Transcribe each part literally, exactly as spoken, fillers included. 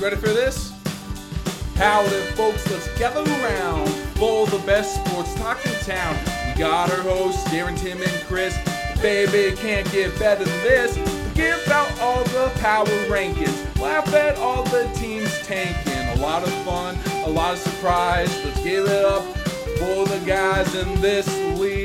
ready for this? Howdy, folks, let's gather around for the best sports talk in town. We got our hosts, Darren, Tim, and Chris. Baby, can't get better than this. Give out all the power rankings. Laugh at all the teams tanking. A lot of fun, a lot of surprise. Let's give it up for the guys in this league.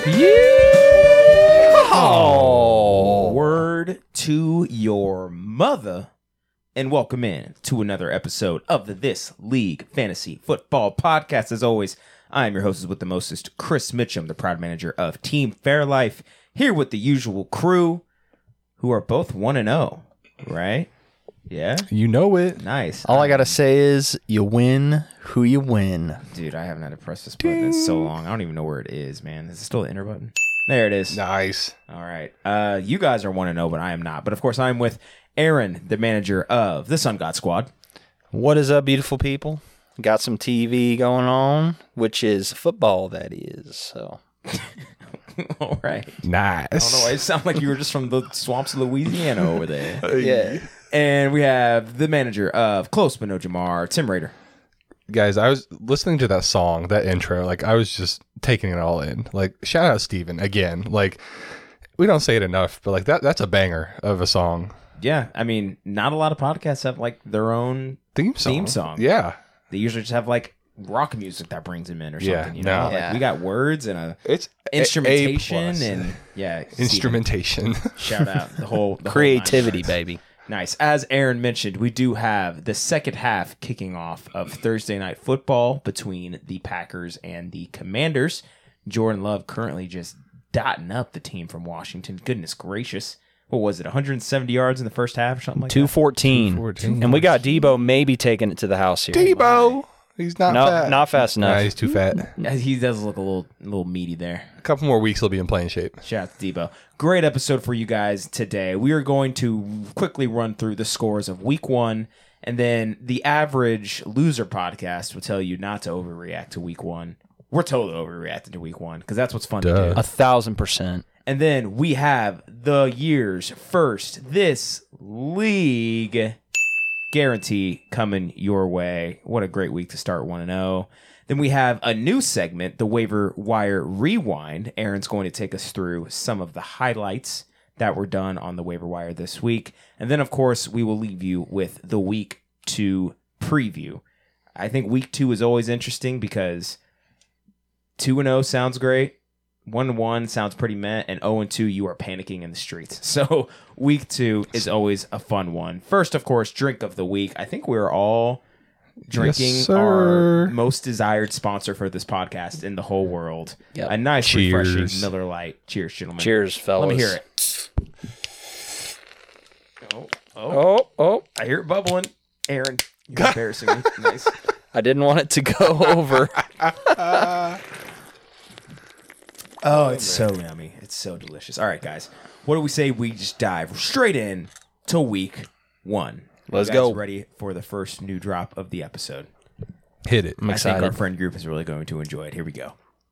Yeah! Oh. Word to your mother. And welcome in to another episode of the This League Fantasy Football Podcast. As always, I am your hostess with the mostest, Chris Mitchum, the proud manager of Team Fairlife, here with the usual crew, who are both one and oh, right? Yeah? You know it. Nice. All I got to say is, you win who you win. Dude, I haven't had to press this button in so long. I don't even know where it is, man. Is it still the enter button? There it is. Nice. All right. Uh, you guys are one and oh, but I am not. But of course, I'm with Aaron, the manager of the Sun God Squad. What is up, beautiful people? Got some T V going on, which is football, that is. So, All right. Nice. I don't know why it sounded like you were just from the swamps of Louisiana over there. yeah. And we have the manager of Close But No Jamar, Tim Rader. Guys, I was listening to that song, that intro, like I was just taking it all in. Like, shout out Steven again. Like, we don't say it enough, but like that that's a banger of a song. Yeah, I mean, not a lot of podcasts have like their own Theme song. Theme song. Yeah. They usually just have like rock music that brings them in or something. Yeah, you know, no. like Yeah. we got words and a It's instrumentation A plus. and yeah, Steven, Instrumentation. shout out the whole the whole Creativity, nine yards. baby. Nice. As Aaron mentioned, we do have the second half kicking off of Thursday Night Football between the Packers and the Commanders. Jordan Love currently just dotting up the team from Washington. Goodness gracious. What was it, one hundred seventy yards in the first half or something like two fourteen. two fourteen. And we got Debo maybe taking it to the house here. Debo. He's not No, fat. not fast Nah, enough. he's too fat. that? Yeah, he does look a little, a little meaty there. A couple more weeks, he'll be in playing shape. Shout out to Debo. Great episode for you guys today. We are going to quickly run through the scores of week one, and then the average loser podcast will tell you not to overreact to week one. We're totally overreacting to week one because that's what's fun Duh. to do. A thousand percent. And then we have the year's first This League guarantee coming your way. What a great week to start one and oh. Then we have a new segment, the Waiver Wire Rewind. Aaron's going to take us through some of the highlights that were done on the Waiver Wire this week. And then, of course, we will leave you with the week two preview. I think week two is always interesting because two and oh sounds great. one and one sounds pretty meh, and oh and two, you are panicking in the streets. So week two is always a fun one. First, of course, drink of the week. I think we're all drinking Yes, our sir. most desired sponsor for this podcast in the whole world. Yep. A nice, Cheers. refreshing Miller Lite. Cheers, gentlemen. Cheers, fellas. Let me hear it. Oh, oh, Oh, oh. I hear it bubbling. Aaron, you're embarrassing me. Nice. I didn't want it to go over. Oh, it's so yummy. It's so delicious. All right, guys. What do we say we just dive straight in to week one? Let's You guys go. Ready for the first new drop of the episode? Hit it. I'm I think our excited. friend group is really going to enjoy it. Here we go.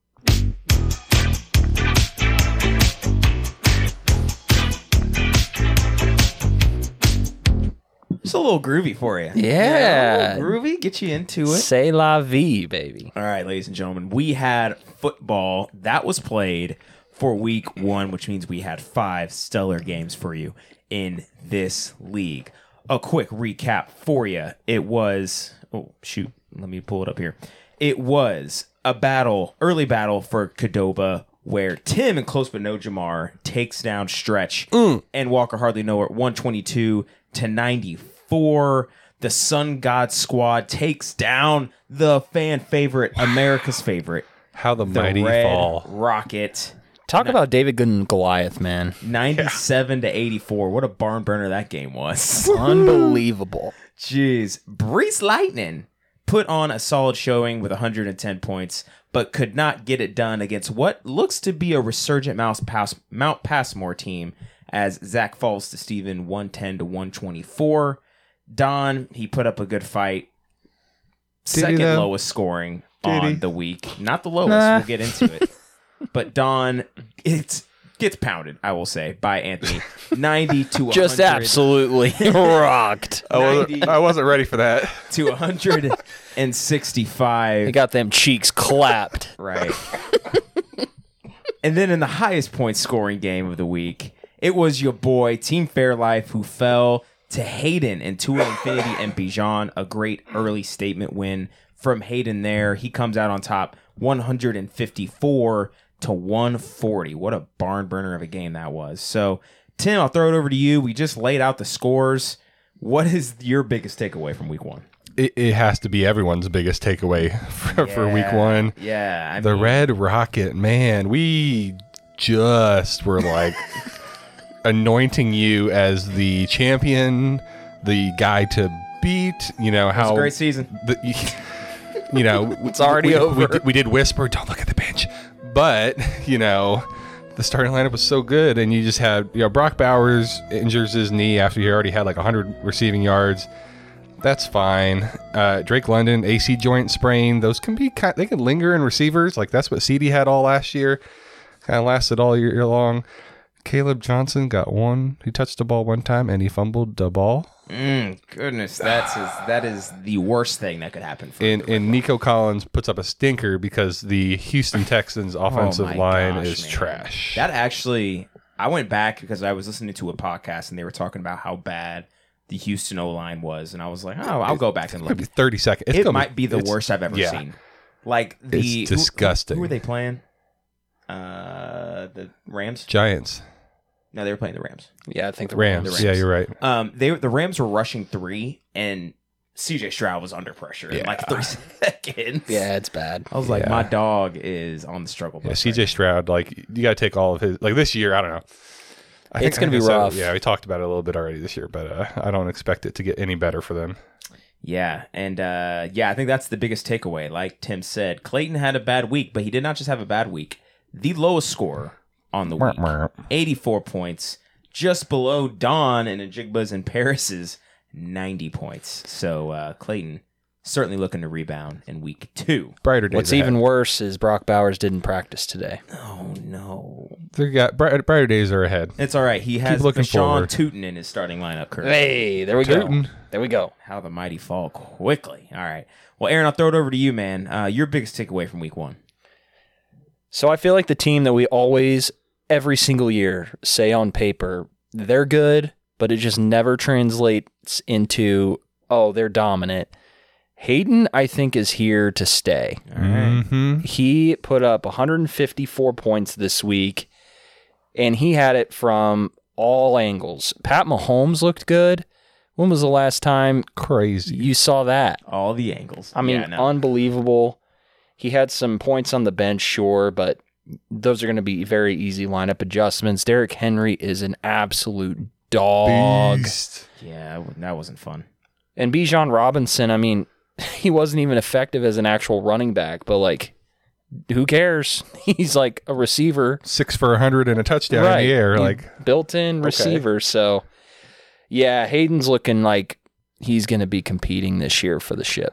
It's a little groovy for you. Yeah. a little groovy. Get you into it. C'est la vie, baby. All right, ladies and gentlemen, we had football that was played for week one, which means we had five stellar games for you in this league. A quick recap for you. It was, oh, shoot, let me pull it up here. It was a battle, early battle for Qdoba, where Tim and Close But No Jamar takes down Stretch and Walker Hardly Know at one twenty-two to ninety-four. The Sun God Squad takes down the fan favorite, America's favorite, How the, the mighty Red fall. Rocket, Talk about David Good and Goliath, man. ninety-seven to eighty-four. What a barn burner that game was. Unbelievable. Jeez. Brees Lightning put on a solid showing with one hundred ten points, but could not get it done against what looks to be a resurgent Mount, Pass- Mount Passmore team as Zach falls to Steven one ten to one twenty-four. Don, he put up a good fight. Did he, Second though? lowest scoring Did on he? the week. Not the lowest. Nah. We'll get into it. But Don, it's gets pounded, I will say, by Anthony. ninety to Just one hundred. absolutely rocked. I wasn't, I wasn't ready for that. To one hundred sixty-five. They got them cheeks clapped. Right. And then in the highest point scoring game of the week, it was your boy, Team Fairlife, who fell to Hayden in Tool Infinity and Bijan. A great early statement win from Hayden there. He comes out on top one hundred fifty-four to one forty. What a barn burner of a game that was. So, Tim, I'll throw it over to you. We just laid out the scores. What is your biggest takeaway from week one? It, it has to be everyone's biggest takeaway for, for week one. Yeah. I The mean, Red Rocket, man, we just were like anointing you as the champion, the guy to beat. You know it was how a great season. The, you know, It's already we, over. We, did- we did whisper, don't look at the bench, but you know, the starting lineup was so good, and you just had you know Brock Bowers injures his knee after he already had like one hundred receiving yards. That's fine. Uh, Drake London, A C joint sprain. Those can be kind. They can linger in receivers. Like that's what C D had all last year. Kind of lasted all year, year long. Caleb Johnson got one. He touched the ball one time and he fumbled the ball. Mm, goodness, that's his, that is the worst thing that could happen. For And, the and Nico Collins puts up a stinker because the Houston Texans offensive Oh my line gosh, is man. trash. That actually, I went back because I was listening to a podcast and they were talking about how bad the Houston O line was, and I was like, oh, I'll go back and It's look. gonna be thirty seconds. It's It gonna might be the it's- worst I've ever yeah. seen. Like the It's who- disgusting. Who, were they playing? Uh, the Rams. Giants, No, they were playing the Rams. Yeah, I think the Rams. The Rams. Yeah, you're right. Um, they the Rams were rushing three, and C J Stroud was under pressure in Yeah. like three seconds. Yeah, it's bad. I was like, Yeah. my dog is on the struggle bus. Yeah, right C J Stroud, like you got to take all of his. Like this year, I don't know. I It's gonna I be said- rough. Yeah, we talked about it a little bit already this year, but uh, I don't expect it to get any better for them. Yeah, and uh, yeah, I think that's the biggest takeaway. Like Tim said, Clayton had a bad week, but he did not just have a bad week. The lowest score on the week, eighty-four points, just below Don and Ajigba's and Paris's ninety points. So uh, Clayton certainly looking to rebound in week two. Brighter days. What's ahead. even worse is Brock Bowers didn't practice today. Oh no, They got bright, brighter days are ahead. it's all right. He has looking Sean forward. Tootin in his starting lineup currently. Hey, there we go. Tootin'. There we go. How the mighty fall quickly. All right. Well, Aaron, I'll throw it over to you, man. Uh, your biggest takeaway from week one. So I feel like the team that we always, every single year, say on paper, they're good, but it just never translates into, oh, they're dominant. Hayden, I think, is here to stay. All right. Mm-hmm. He put up one hundred fifty-four points this week, and he had it from all angles. Pat Mahomes looked good. When was the last time Crazy. you saw that? All the angles. I mean, Yeah, no. unbelievable. He had some points on the bench, sure, but those are going to be very easy lineup adjustments. Derrick Henry is an absolute dog. Beast. yeah, that wasn't fun. And Bijan Robinson, I mean, he wasn't even effective as an actual running back, but like, who cares? He's like a receiver. Six for a hundred and a touchdown in the air. He- Like built-in receiver. So, yeah, Hayden's looking like he's going to be competing this year for the ship.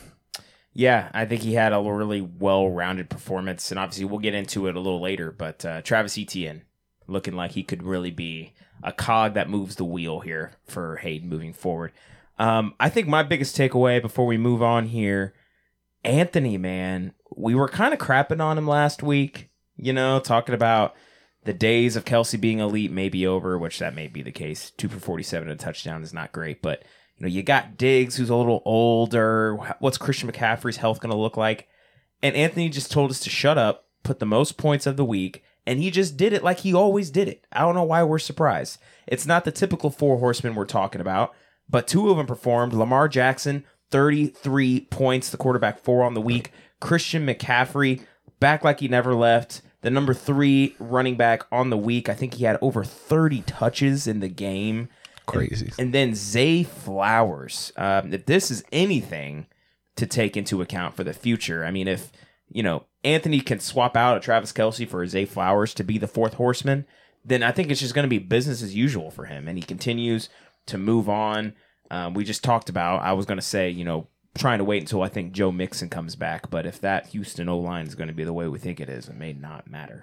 Yeah, I think he had a really well-rounded performance, and obviously we'll get into it a little later, but uh, Travis Etienne looking like he could really be a cog that moves the wheel here for Hayden moving forward. Um, I think my biggest takeaway before we move on here, Anthony, man, we were kind of crapping on him last week, you know, talking about the days of Kelsey being elite may be over, which that may be the case. Two for forty-seven and a touchdown is not great, but you know, you got Diggs, who's a little older. What's Christian McCaffrey's health going to look like? And Anthony just told us to shut up, put the most points of the week, and he just did it like he always did it. I don't know why we're surprised. It's not the typical four horsemen we're talking about, but two of them performed. Lamar Jackson, thirty-three points, the quarterback four on the week. Christian McCaffrey, back like he never left. The number three running back on the week. I think he had over thirty touches in the game. crazy. And then Zay Flowers. Um, if this is anything to take into account for the future, I mean, if, you know, Anthony can swap out a Travis Kelce for a Zay Flowers to be the fourth horseman, then I think it's just going to be business as usual for him. And he continues to move on. Um, we just talked about, I was going to say, you know, trying to wait until I think Joe Mixon comes back. But if that Houston O-line is going to be the way we think it is, it may not matter.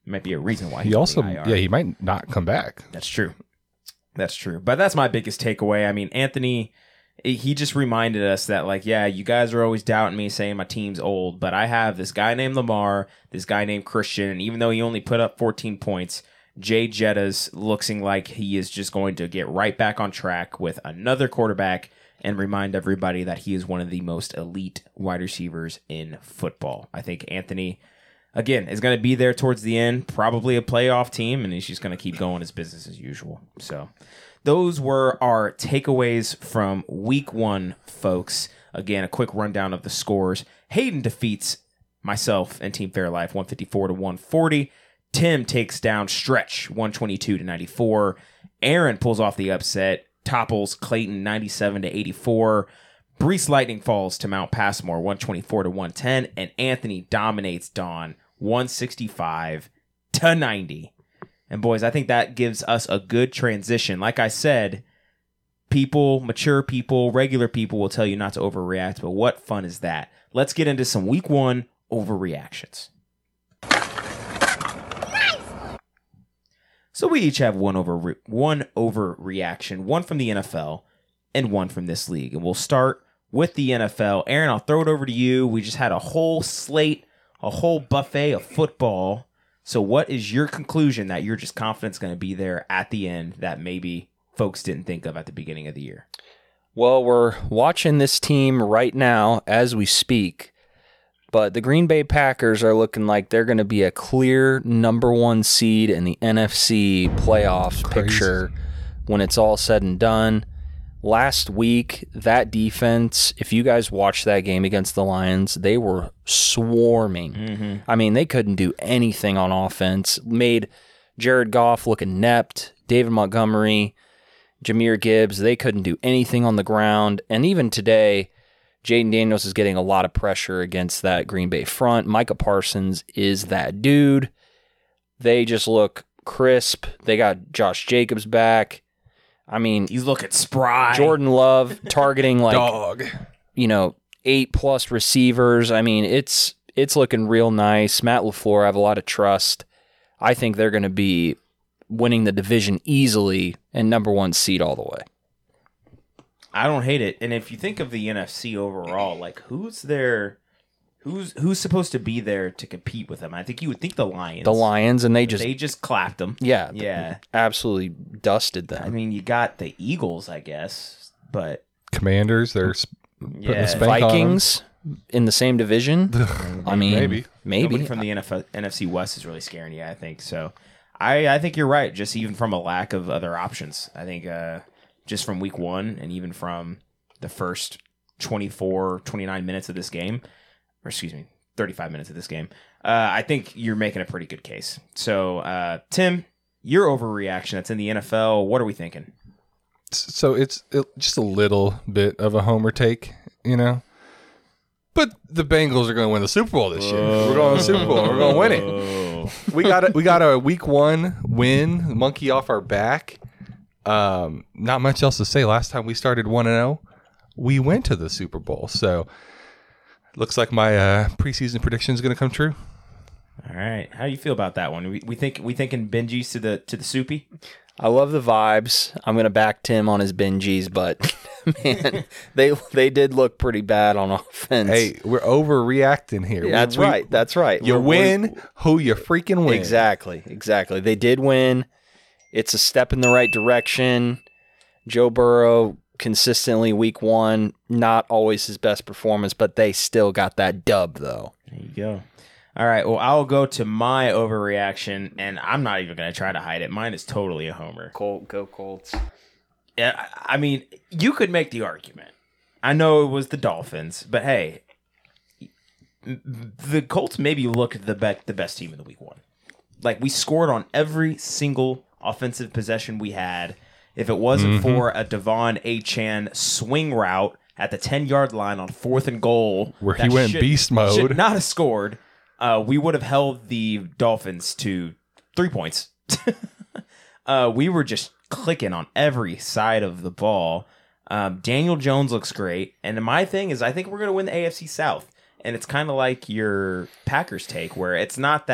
Might be a reason why he's He also, on the I R. yeah, he might not come back. That's true. That's true. But that's my biggest takeaway. I mean, Anthony, he just reminded us that, like, yeah, you guys are always doubting me, saying my team's old, but I have this guy named Lamar, this guy named Christian, and even though he only put up fourteen points, Jay Jetta's looking like he is just going to get right back on track with another quarterback and remind everybody that he is one of the most elite wide receivers in football. I think Anthony, again, is going to be there towards the end, probably a playoff team, and he's just going to keep going his business as usual. So those were our takeaways from week one, folks. Again, a quick rundown of the scores. Hayden defeats myself and Team Fairlife one fifty-four to one forty. Tim takes down Stretch one twenty-two to ninety-four. Aaron pulls off the upset, topples Clayton ninety-seven to eighty-four. Brees Lightning falls to Mount Passmore one twenty-four to one ten, and Anthony dominates Dawn one sixty-five to ninety. And boys, I think that gives us a good transition. Like I said, people, mature people, regular people will tell you not to overreact, but what fun is that? Let's get into some week one overreactions. So we each have one over one overreaction, one from the N F L and one from this league. And we'll start with the N F L. Aaron, I'll throw it over to you. We just had a whole slate, a whole buffet of football. So what is your conclusion that you're just confident is going to be there at the end that maybe folks didn't think of at the beginning of the year? Well, we're watching this team right now as we speak, but the Green Bay Packers are looking like they're going to be a clear number one seed in the N F C playoff Crazy. picture when it's all said and done. Last week, that defense, if you guys watched that game against the Lions, they were swarming. Mm-hmm. I mean, they couldn't do anything on offense. Made Jared Goff look inept, David Montgomery, Jahmyr Gibbs, they couldn't do anything on the ground. And even today, Jaden Daniels is getting a lot of pressure against that Green Bay front. Micah Parsons is that dude. They just look crisp. They got Josh Jacobs back. I mean, He's looking spry. Jordan Love targeting like, Dog. you know, eight plus receivers. I mean, it's it's looking real nice. Matt LaFleur, I have a lot of trust. I think they're going to be winning the division easily and number one seed all the way. I don't hate it. And if you think of the N F C overall, like who's there, who's who's supposed to be there to compete with them? I think you would think the Lions. The Lions, and they just, they just clapped them. yeah, Yeah. absolutely dusted them. I mean, you got the Eagles, I guess, but Commanders, they're sp- putting Yeah. a spank on 'em. Vikings in the same division. I mean, Maybe. maybe. nobody from the N F L, N F C West is really scaring you, I think. So I, I think you're right, just even from a lack of other options. I think uh, just from week one and even from the first twenty-four, twenty-nine minutes of this game, or excuse me, thirty-five minutes of this game, uh, I think you're making a pretty good case. So, uh, Tim, your overreaction that's in the N F L, what are we thinking? So it's it, just a little bit of a homer take, you know? But the Bengals are going to win the Super Bowl this year. We're going to the Super Bowl. We're going to win it. Oh. We got a, we got a week one win, monkey off our back. Um, not much else to say. Last time we started one and zero, we went to the Super Bowl. So looks like my uh, preseason prediction is going to come true. All right, how do you feel about that one? We, we think we thinking Benji's to the to the soupy. I love the vibes. I'm going to back Tim on his Benjis, but man, they they did look pretty bad on offense. Hey, we're overreacting here. Yeah, that's We- right. That's right. You We're- win, we're- who you freaking win. Exactly. Exactly. They did win. It's a step in the right direction. Joe Burrow consistently week one, not always his best performance, but they still got that dub though. There you go. All right, well, I'll go to my overreaction, and I'm not even going to try to hide it. Mine is totally a homer. Colt, go Colts. Yeah, I I mean, you could make the argument. I know it was the Dolphins, but hey, the Colts maybe looked the be- the best team in the week one. Like, we scored on every single offensive possession we had. If it wasn't Mm-hmm. for a Devon Achane swing route at the ten-yard line on fourth and goal, Where he that went should- beast mode. should not have scored. Uh, we would have held the Dolphins to three points. uh, we were just clicking on every side of the ball. Um, Daniel Jones looks great. And my thing is, I think we're going to win the A F C South. And it's kind of like your Packers take, where it's not that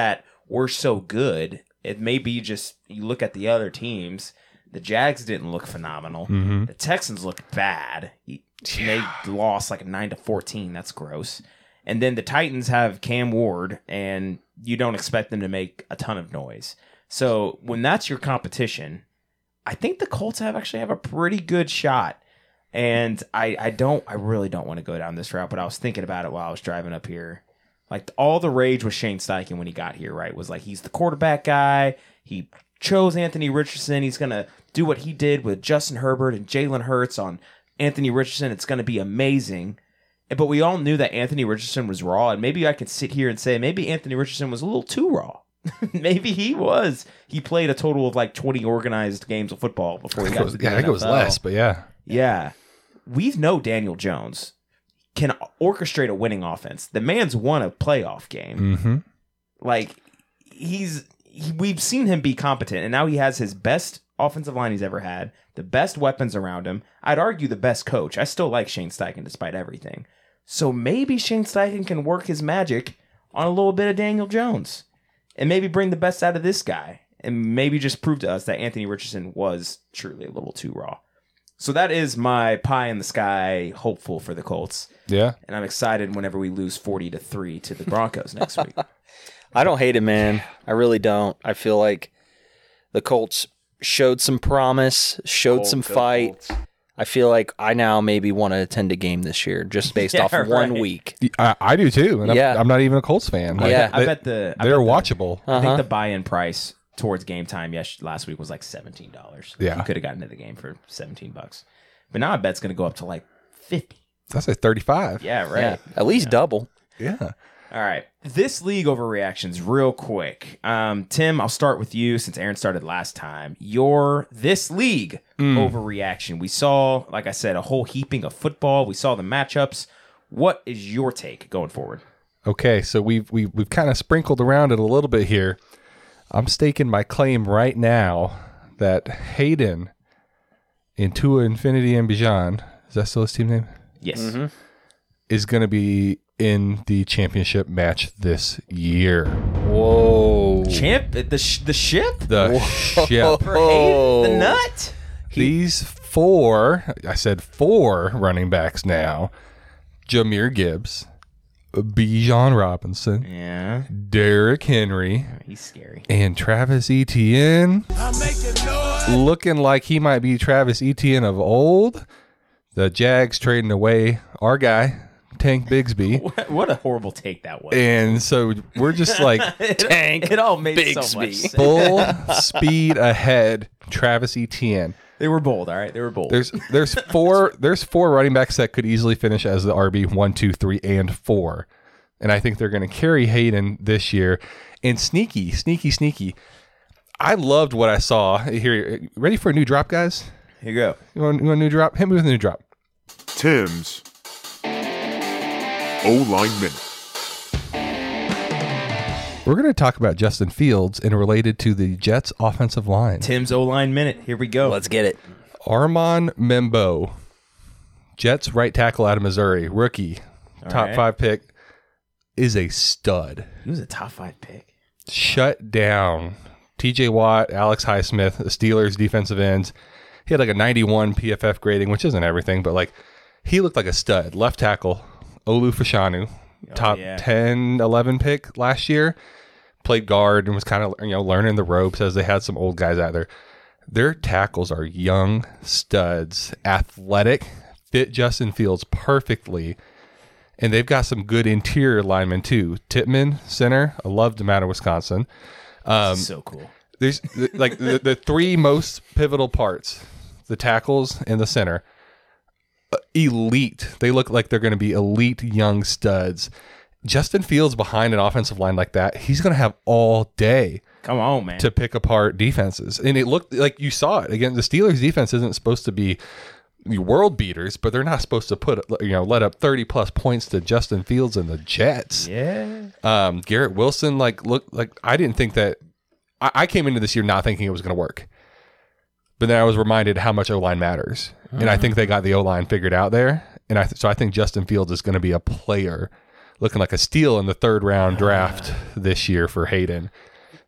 we're so good. It may be just you look at the other teams. The Jags didn't look phenomenal. Mm-hmm. The Texans looked bad. They lost like nine to fourteen. That's gross. And then the Titans have Cam Ward, and you don't expect them to make a ton of noise. So when that's your competition, I think the Colts have actually have a pretty good shot. And I, I don't, I really don't want to go down this route, but I was thinking about it while I was driving up here. Like all the rage with Shane Steichen when he got here, right? Was like he's the quarterback guy. He chose Anthony Richardson. He's gonna do what he did with Justin Herbert and Jalen Hurts on Anthony Richardson. It's gonna be amazing. But we all knew that Anthony Richardson was raw, and maybe I could sit here and say maybe Anthony Richardson was a little too raw. Maybe he was. He played a total of like twenty organized games of football before he got to the yeah, I think it was less, but yeah. Yeah. We know Daniel Jones can orchestrate a winning offense. The man's won a playoff game. Mm-hmm. Like, he's he, we've seen him be competent, and now he has his best offensive line he's ever had, the best weapons around him. I'd argue the best coach. I still like Shane Steichen despite everything. So maybe Shane Steichen can work his magic on a little bit of Daniel Jones and maybe bring the best out of this guy and maybe just prove to us that Anthony Richardson was truly a little too raw. So that is my pie in the sky hopeful for the Colts. Yeah. And I'm excited whenever we lose forty to three to the Broncos next week. I don't hate it, man. I really don't. I feel like the Colts showed some promise, showed Colt, some go fight. Colts. I feel like I now maybe want to attend a game this year just based Yeah, off one right. week. I, I do too. And Yeah. I'm, I'm not even a Colts fan. Like, Yeah. I they, bet the I they're bet the- watchable. I Uh-huh. think the buy-in price towards game time yes last week was like seventeen dollars. Yeah. You could have gotten into the game for seventeen bucks. But now I bet it's going to go up to like fifty. That's like thirty-five. Yeah, right. Yeah, at least double. Yeah. All right. This league overreactions real quick. Um, Tim, I'll start with you since Aaron started last time. Your this league overreaction. We saw, like I said, a whole heaping of football. We saw the matchups. What is your take going forward? Okay, so we've we've we've kind of sprinkled around it a little bit here. I'm staking my claim right now that Hayden in Tua Infinity and Bijan, is that still his team name? Yes. Is going to be in the championship match this year. Whoa. Champ, the sh- the ship The ship. for Hayden, the nut. These four, I said four running backs now. Jahmyr Gibbs, Bijan Robinson, Yeah, Derrick Henry, he's scary. and Travis Etienne. Looking like he might be Travis Etienne of old. The Jags trading away our guy, Tank Bigsby. What, what a horrible take that was. And so we're just like Tank, it all made so much Bigsby. sense. full speed ahead, Travis Etienne. They were bold, all right. They were bold. There's there's four there's four running backs that could easily finish as the R B one, two, three, and four. And I think they're going to carry Hayden this year. And sneaky, sneaky, sneaky. I loved what I saw. Here, ready for a new drop, guys? Here you go. You want, you want a new drop? Hit me with a new drop. Tim's O-line minute. We're going to talk about Justin Fields and related to the Jets' offensive line. Tim's O-line minute. Here we go. Let's get it. Armon Membo, Jets right tackle out of Missouri, rookie, All top right. five pick, is a stud. He was a top five pick. Shut down T J Watt, Alex Highsmith, the Steelers defensive ends. He had like a ninety-one P F F grading, which isn't everything, but like he looked like a stud. Left tackle, Olu Fashanu, top yeah. ten, eleven pick last year. Played guard and was kind of, you know, learning the ropes as they had some old guys out there. Their tackles are young studs, athletic, fit Justin Fields perfectly. And they've got some good interior linemen too. Tittman, center. I loved him out of Wisconsin. Um, So cool. there's th- like the, the three most pivotal parts, the tackles and the center. Uh, elite. They look like they're going to be elite young studs. Justin Fields behind an offensive line like that, he's going to have all day Come on, man. to pick apart defenses. And it looked like you saw it. Again, the Steelers defense isn't supposed to be world beaters, but they're not supposed to put, you know, let up thirty plus points to Justin Fields and the Jets. yeah. Um, Garrett Wilson, like, look, like I didn't think that. I, I came into this year not thinking it was going to work, but then I was reminded how much O line matters, and I think they got the O line figured out there. And I, so I think Justin Fields is going to be a player, looking like a steal in the third round draft this year for Hayden.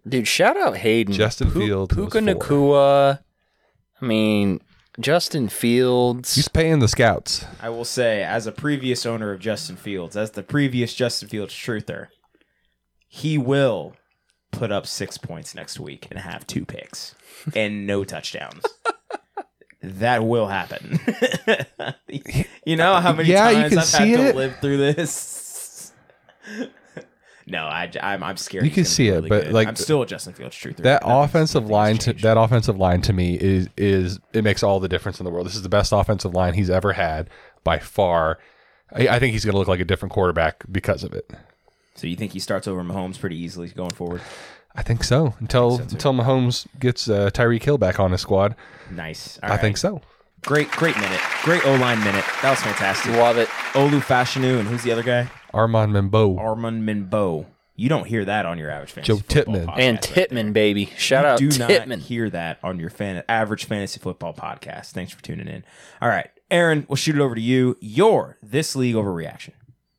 Dude, shout out Hayden. Justin Pu- Fields was Puka four. Nakua. I mean, Justin Fields. He's paying the scouts. I will say, as a previous owner of Justin Fields, as the previous Justin Fields truther, he will put up six points next week and have two picks and no touchdowns. That will happen. You know how many Yeah, you times can I've see had to it. live through this? No, I, I'm, I'm scared. You he's can gonna see be it, really but, good. like, I'm still a Justin Fields truther. That Nothing's- offensive nothing's line, to, changed. that offensive line to me is is it makes all the difference in the world. This is the best offensive line he's ever had by far. I, I think he's going to look like a different quarterback because of it. So you think he starts over Mahomes pretty easily going forward? I think so. Until so, too. until Mahomes gets uh, Tyreek Hill back on his squad, Nice. I think so. Great, great minute. Great O-line minute. That was fantastic. Love it. Olu Fashanu, and who's the other guy? Armand Membo, Armand Minbo. You don't hear that on your average fantasy Joe football Tippmann. podcast And right Tittman, there. baby. Shout out Do Tittman. not hear that on your fan- average fantasy football podcast. Thanks for tuning in. All right, Aaron, we'll shoot it over to you. Your This League overreaction.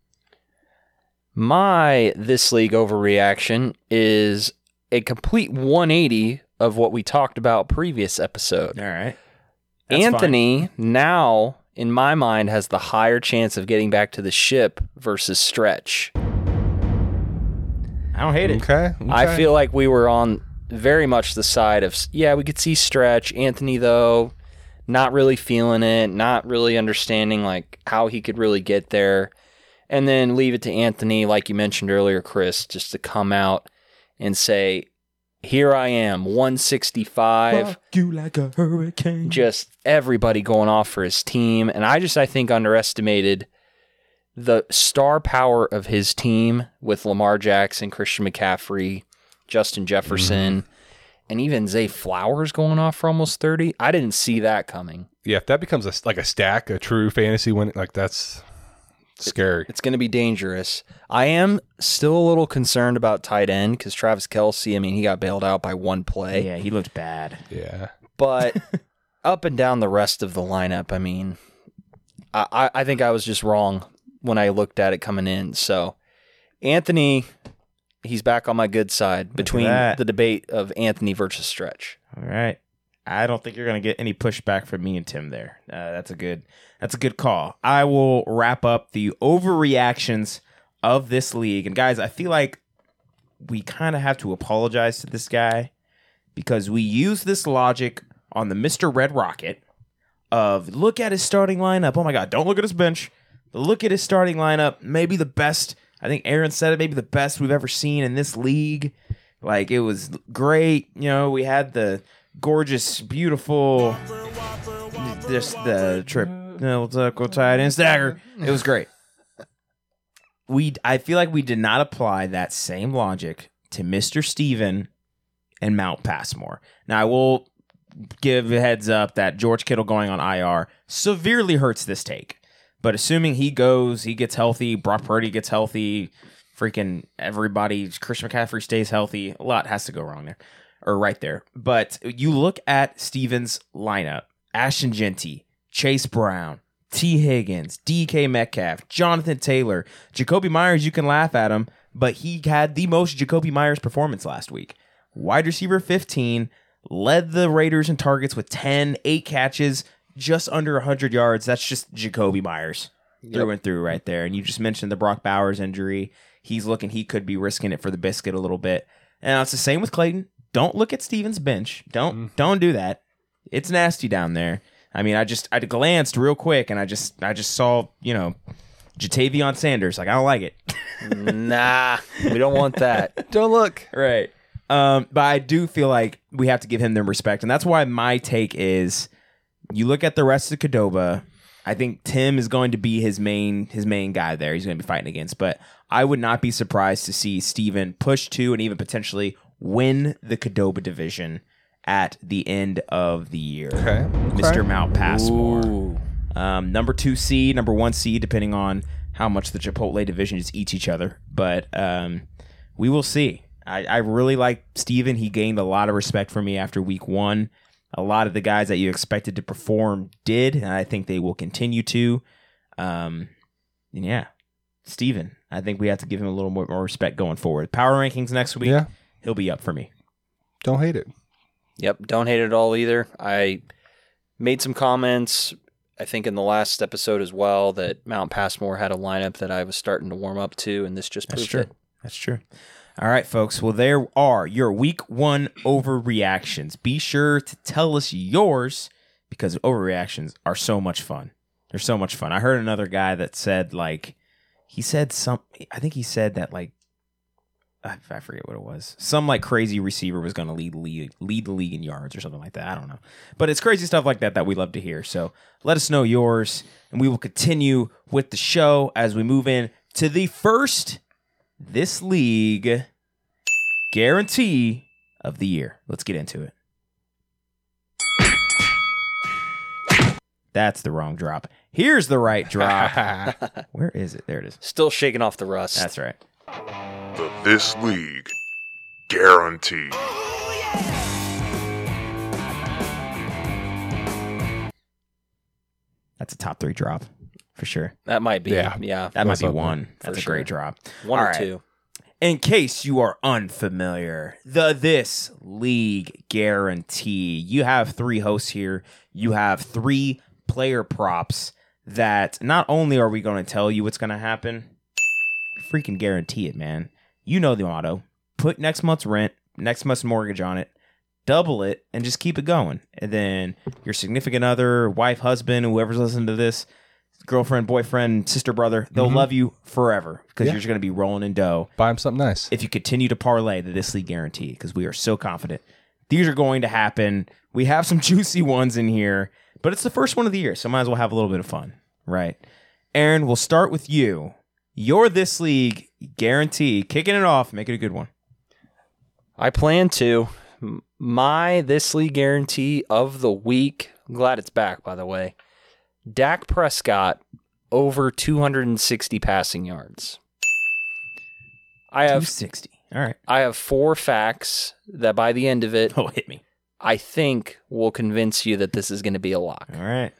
My This League overreaction is a complete one eighty of what we talked about previous episode. All right. That's Anthony now, in my mind, has the higher chance of getting back to the ship versus Stretch. fine. I don't hate it. Okay, I okay. feel like we were on very much the side of, yeah, we could see Stretch. Anthony, though, not really feeling it, not really understanding like how he could really get there. And then leave it to Anthony, like you mentioned earlier, Chris, just to come out and say, here I am, one sixty-five. Fuck you like a hurricane. Just everybody going off for his team. And I just, I think, underestimated the star power of his team with Lamar Jackson, Christian McCaffrey, Justin Jefferson, and even Zay Flowers going off for almost thirty. I didn't see that coming. Yeah, if that becomes a, like a stack, a true fantasy win, like that's scary. It's going to be dangerous. I am still a little concerned about tight end because Travis Kelce, I mean, he got bailed out by one play. Yeah, he looked bad. Yeah. But up and down the rest of the lineup, I mean, I, I think I was just wrong when I looked at it coming in. So Anthony, he's back on my good side between that. the debate of Anthony versus Stretch. All right. I don't think you're going to get any pushback from me and Tim there. Uh, that's a good that's a good call. I will wrap up the overreactions of this league. And guys, I feel like we kind of have to apologize to this guy because we use this logic on the Mister Red Rocket of look at his starting lineup. Oh my God, don't look at his bench. But look at his starting lineup. Maybe the best. I think Aaron said it. Maybe the best we've ever seen in this league. Like, it was great. You know, we had the gorgeous, beautiful, just the trip. No, go tight end stagger. It was great. We, I feel like we did not apply that same logic to Mister Steven and Mount Passmore. Now, I will give a heads up that George Kittle going on I R severely hurts this take. But assuming he goes, he gets healthy, Brock Purdy gets healthy, freaking everybody, Christian McCaffrey stays healthy, a lot has to go wrong there, or right there. But you look at Stevens' lineup, Ashton Genty, Chase Brown, T. Higgins, D K Metcalf, Jonathan Taylor, Jacoby Myers, you can laugh at him, but he had the most Jacoby Myers performance last week. Wide receiver fifteen, led the Raiders in targets with ten, eight catches, just under one hundred yards. That's just Jacoby Myers through Yep. and through right there. And you just mentioned the Brock Bowers injury. He's looking, he could be risking it for the biscuit a little bit. And it's the same with Clayton. Don't look at Stevens' bench. Don't don't do that. It's nasty down there. I mean, I just I glanced real quick and I just I just saw, you know, Jatavion Sanders. Like, I don't like it. Nah, we don't want that. Don't look. Right. Um, but I do feel like we have to give him the respect. And that's why my take is you look at the rest of Qdoba, I think Tim is going to be his main his main guy there. He's going to be fighting against. But I would not be surprised to see Steven push to and even potentially win the Qdoba division at the end of the year. Okay. Mister Mount Passmore. Ooh. Um, number two seed, number one seed, depending on how much the Chipotle divisions eat each other. But um, we will see. I, I really like Steven. He gained a lot of respect for me after week one. A lot of the guys that you expected to perform did, and I think they will continue to. Um, and yeah, Steven, I think we have to give him a little more, more respect going forward. Power rankings next week, Yeah. he'll be up for me. Don't hate it. Yep, don't hate it at all either. I made some comments, I think in the last episode as well, that Mount Passmore had a lineup that I was starting to warm up to, and this just That's proved true. it. That's true. All right, folks. Well, there are your week one overreactions. Be sure to tell us yours because overreactions are so much fun. They're so much fun. I heard another guy that said, like, he said some, I think he said that, like, I I forget what it was. Some, like, crazy receiver was going to lead, lead, lead the league in yards or something like that. I don't know. But it's crazy stuff like that that we love to hear. So let us know yours, and we will continue with the show as we move in to the first This League guarantee of the year. Let's get into it. That's the wrong drop. Here's the right drop. Where is it? There it is. Still shaking off the rust. That's right. The This League guarantee. That's a top three drop for sure. That might be. Yeah. Yeah. That might What's be up, man? one. That's a sure. great drop. One All or right. two. In case you are unfamiliar, the This League guarantee. You have three hosts here. You have three player props that not only are we going to tell you what's going to happen, freaking guarantee it, man. You know the motto. Put next month's rent, next month's mortgage on it, double it, and just keep it going. And then your significant other, wife, husband, whoever's listening to this, girlfriend, boyfriend, sister, brother, they'll Mhm. love you forever because Yeah. you're just going to be rolling in dough Buy him something nice. if you continue to parlay the This League guarantee, because we are so confident these are going to happen. We have some juicy ones in here, but it's the first one of the year, so might as well have a little bit of fun, right? Aaron, we'll start with you. Your This League guarantee, kicking it off, make it a good one. I plan to. M- My This League guarantee of the week, I'm glad it's back, by the way. Dak Prescott over two hundred sixty passing yards. I two have sixty. All right. I have four facts that by the end of it, Oh, hit me. I think will convince you that this is going to be a lock. All right.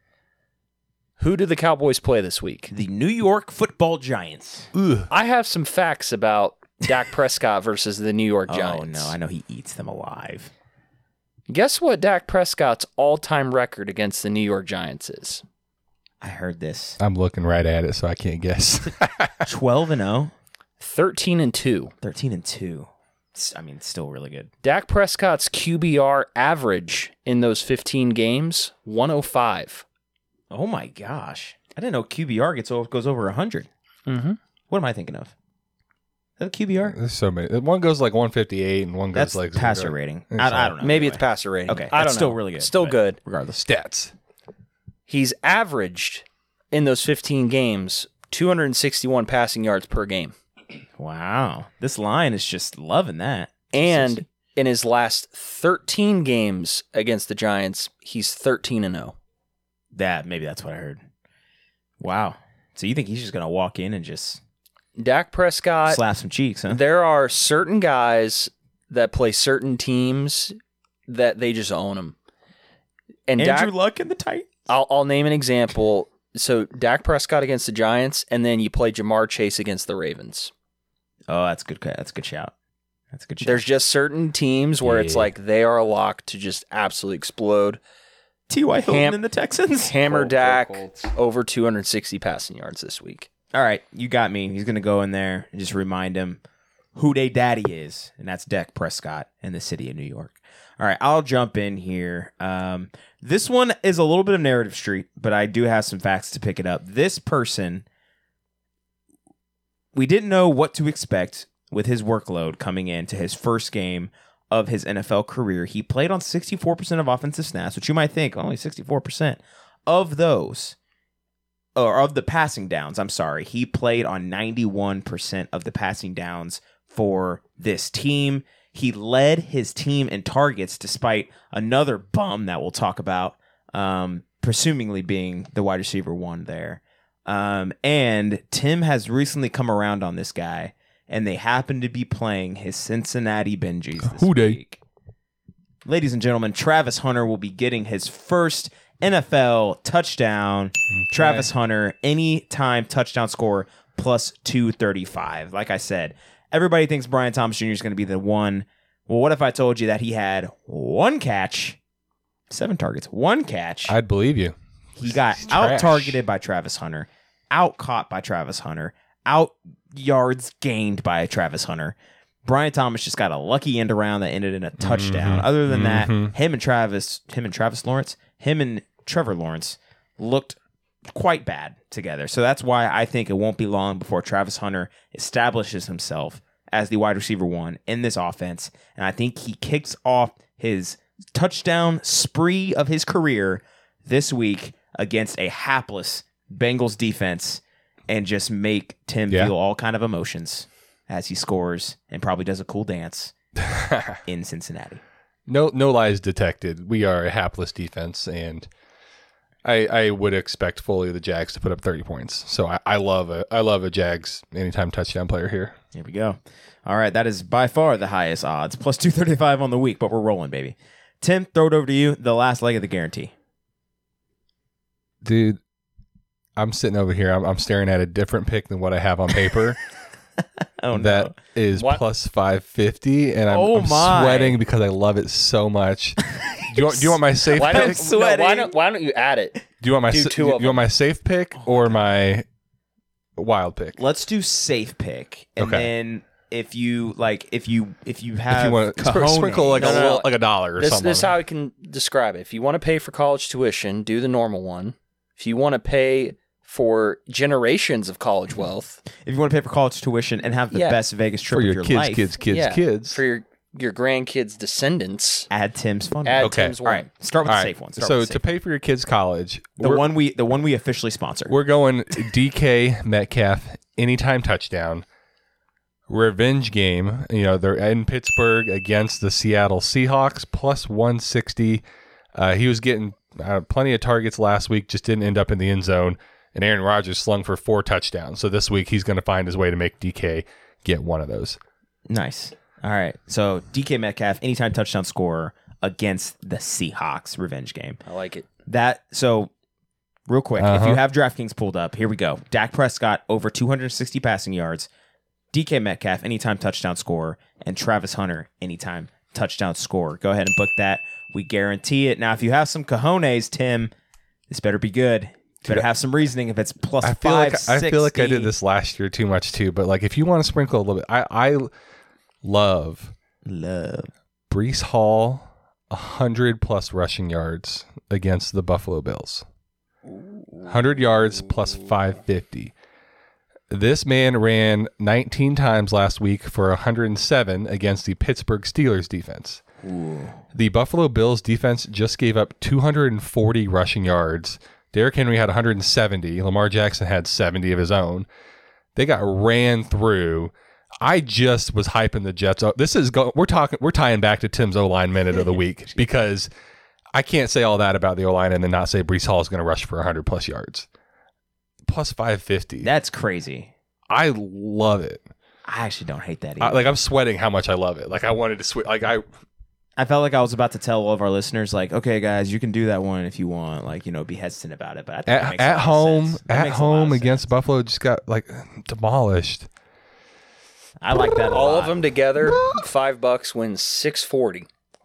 Who do the Cowboys play this week? The New York Football Giants. Ugh. I have some facts about Dak Prescott versus the New York Giants. Oh, no. I know he eats them alive. Guess what Dak Prescott's all-time record against the New York Giants is? I heard this. I'm looking right at it, so I can't guess. twelve and oh, thirteen and two. thirteen and two. It's- I mean, it's still really good. Dak Prescott's Q B R average in those fifteen games, one oh five. Oh my gosh. I didn't know Q B R gets over, goes over one hundred. Mm-hmm. What am I thinking of? Is that Q B R? There's so many. One goes like one fifty-eight, and one goes That's like passer zero. rating. It's I, I like- don't know. Maybe Anyway. it's passer rating. Okay, I don't that's still know. really good, Still but- good. Regardless. Stats. He's averaged in those fifteen games two hundred sixty-one passing yards per game. Wow. This line is just loving that. And in his last thirteen games against the Giants, he's thirteen and oh. That, maybe that's what I heard. Wow. So you think he's just going to walk in and just Dak Prescott, slap some cheeks, huh? there are certain guys that play certain teams that they just own them. And Andrew Dak, Luck in the tight. I'll, I'll name an example. So Dak Prescott against the Giants, and then you play Jamar Chase against the Ravens. Oh, that's good. That's a good shout. That's a good shout. There's just certain teams where it's Yeah. like they are a lock to just absolutely explode. T Y Hilton Ham- in the Texans. Hammer Cold, Dak cold, cold. over two hundred sixty passing yards this week. All right, you got me. He's going to go in there and just remind him who they daddy is, and that's Dak Prescott in the city of New York. All right, I'll jump in here. Um, this one is a little bit of narrative street, but I do have some facts to pick it up. This person, we didn't know what to expect with his workload coming into his first game of his N F L career. He played on sixty-four percent of offensive snaps, which you might think, only sixty-four percent. Of those, or of the passing downs, I'm sorry, he played on ninety-one percent of the passing downs for this team. He led his team in targets despite another bum that we'll talk about, um, presumably being the wide receiver one there. Um, and Tim has recently come around on this guy, and they happen to be playing his Cincinnati Benjis this Who dey? week. Ladies and gentlemen, Travis Hunter will be getting his first N F L touchdown. Travis Hunter, anytime touchdown score, plus two thirty-five. Like I said, everybody thinks Brian Thomas Junior is going to be the one Well, what if I told you that he had one catch, seven targets, one catch? I'd believe you. He got He's out trash. targeted by Travis Hunter, out caught by Travis Hunter, out yards gained by Travis Hunter. Brian Thomas just got a lucky end around that ended in a touchdown. Mm-hmm. Other than Mm-hmm. that, him and Travis, him and Travis Lawrence, him and Trevor Lawrence looked quite bad together. So that's why I think it won't be long before Travis Hunter establishes himself as the wide receiver one in this offense. And I think he kicks off his touchdown spree of his career this week against a hapless Bengals defense and just make Tim Yeah. feel all kind of emotions as he scores and probably does a cool dance in Cincinnati. No, no lies detected. We are a hapless defense, and I, I would expect fully the Jags to put up thirty points. So I, I love a, I love a Jags anytime touchdown player here. Here we go. All right, that is by far the highest odds, plus two thirty-five on the week, but we're rolling, baby. Tim, throw it over to you, the last leg of the guarantee. Dude, I'm sitting over here. I'm, I'm staring at a different pick than what I have on paper. Oh, no. That is What? plus five fifty, and I'm, Oh, I'm my. sweating because I love it so much. Do you want, do you want my safe Why pick? don't, Do no, why sweating. don't why don't you add it? you want my do sa- two do of you want them. my safe pick or my wild pick? Let's do safe pick, and Okay. then if you like, if you if you have If you want to cojones- sprinkle like No, a no, little, no. like a dollar or This, something. this is how I can describe it. If you want to pay for college tuition, do the normal one. If you want to pay for generations of college wealth, if you want to pay for college tuition and have the Yeah. best Vegas trip for of your, your kids, life, kids, kids, yeah, kids. for your your grandkids' descendants, add Tim's fun. add Okay. Tim's All one. right, start with All the right. safe one. Start So with the, to safe pay for your kids' college, the we're, one we the one we officially sponsor. we're going D K Metcalf anytime touchdown. Revenge game. You know, they're in Pittsburgh against the Seattle Seahawks, plus one sixty. Uh, he was getting uh, plenty of targets last week, just didn't end up in the end zone. And Aaron Rodgers slung for four touchdowns. So this week he's going to find his way to make D K get one of those. Nice. All right. So D K Metcalf, anytime touchdown scorer against the Seahawks revenge game. I like it. That so real quick, if Uh-huh. you have DraftKings pulled up, here we go. Dak Prescott over two hundred sixty passing yards, D K Metcalf anytime touchdown scorer, and Travis Hunter anytime touchdown scorer. Go ahead and book that. We guarantee it. Now, if you have some cojones, Tim, this better be good. You better have some reasoning if it's plus I feel five like I feel like I sixty. did this last year too much too, but like if you want to sprinkle a little bit, I I love Love. Brees Hall a hundred plus rushing yards against the Buffalo Bills. Hundred yards plus five fifty. This man ran nineteen times last week for one hundred seven against the Pittsburgh Steelers defense. Ooh. The Buffalo Bills defense just gave up two hundred forty rushing yards. Derrick Henry had one hundred seventy. Lamar Jackson had seventy of his own. They got ran through. I just was hyping the Jets. Oh, this is go- we're talking. We're tying back to Tim's O-line minute of the week because I can't say all that about the O-line and then not say Brees Hall is going to rush for one hundred plus yards, plus five fifty. That's crazy. I love it. I actually don't hate that either. I, like I'm sweating how much I love it. Like I wanted to switch. Like I. I felt like I was about to tell all of our listeners, like, okay, guys, you can do that one if you want, like, you know, be hesitant about it. But I think that At, makes a at lot of home, sense. That at makes a lot home of against sense. Buffalo, just got like demolished. I like that a All lot. of them together, five bucks wins six forty.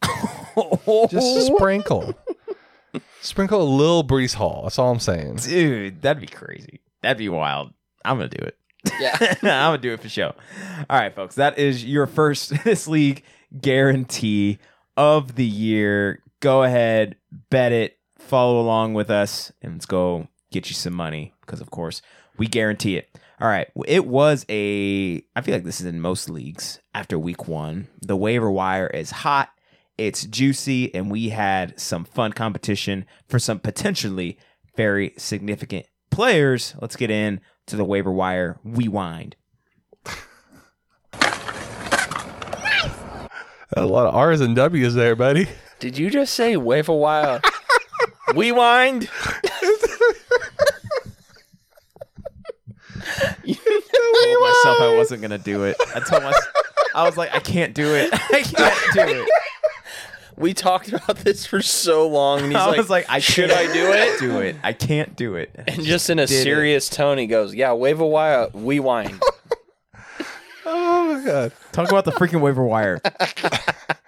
Just sprinkle, sprinkle a little Brees Hall. That's all I'm saying. Dude, that'd be crazy. That'd be wild. I'm going to do it. Yeah. I'm going to do it for show. All right, folks. That is your first This League guarantee of the year. Go ahead, bet it, follow along with us, and let's go get you some money because, of course, we guarantee it. All right. It was a, I feel like this is in most leagues after week one. The waiver wire is hot. It's juicy, and we had some fun competition for some potentially very significant players. Let's get in to the waiver wire rewind. A lot of R's and W's there, buddy. Did you just say wave a while? We wind. I told myself I wasn't gonna do it. I told myself I was like, I can't do it. I can't do it. We talked about this for so long, and he's I like, was like, I should can't I do it? Do it. I can't do it. And just in a did it. serious tone, he goes, "Yeah, wave a while, we wind." Oh my god. Talk about the freaking waiver wire.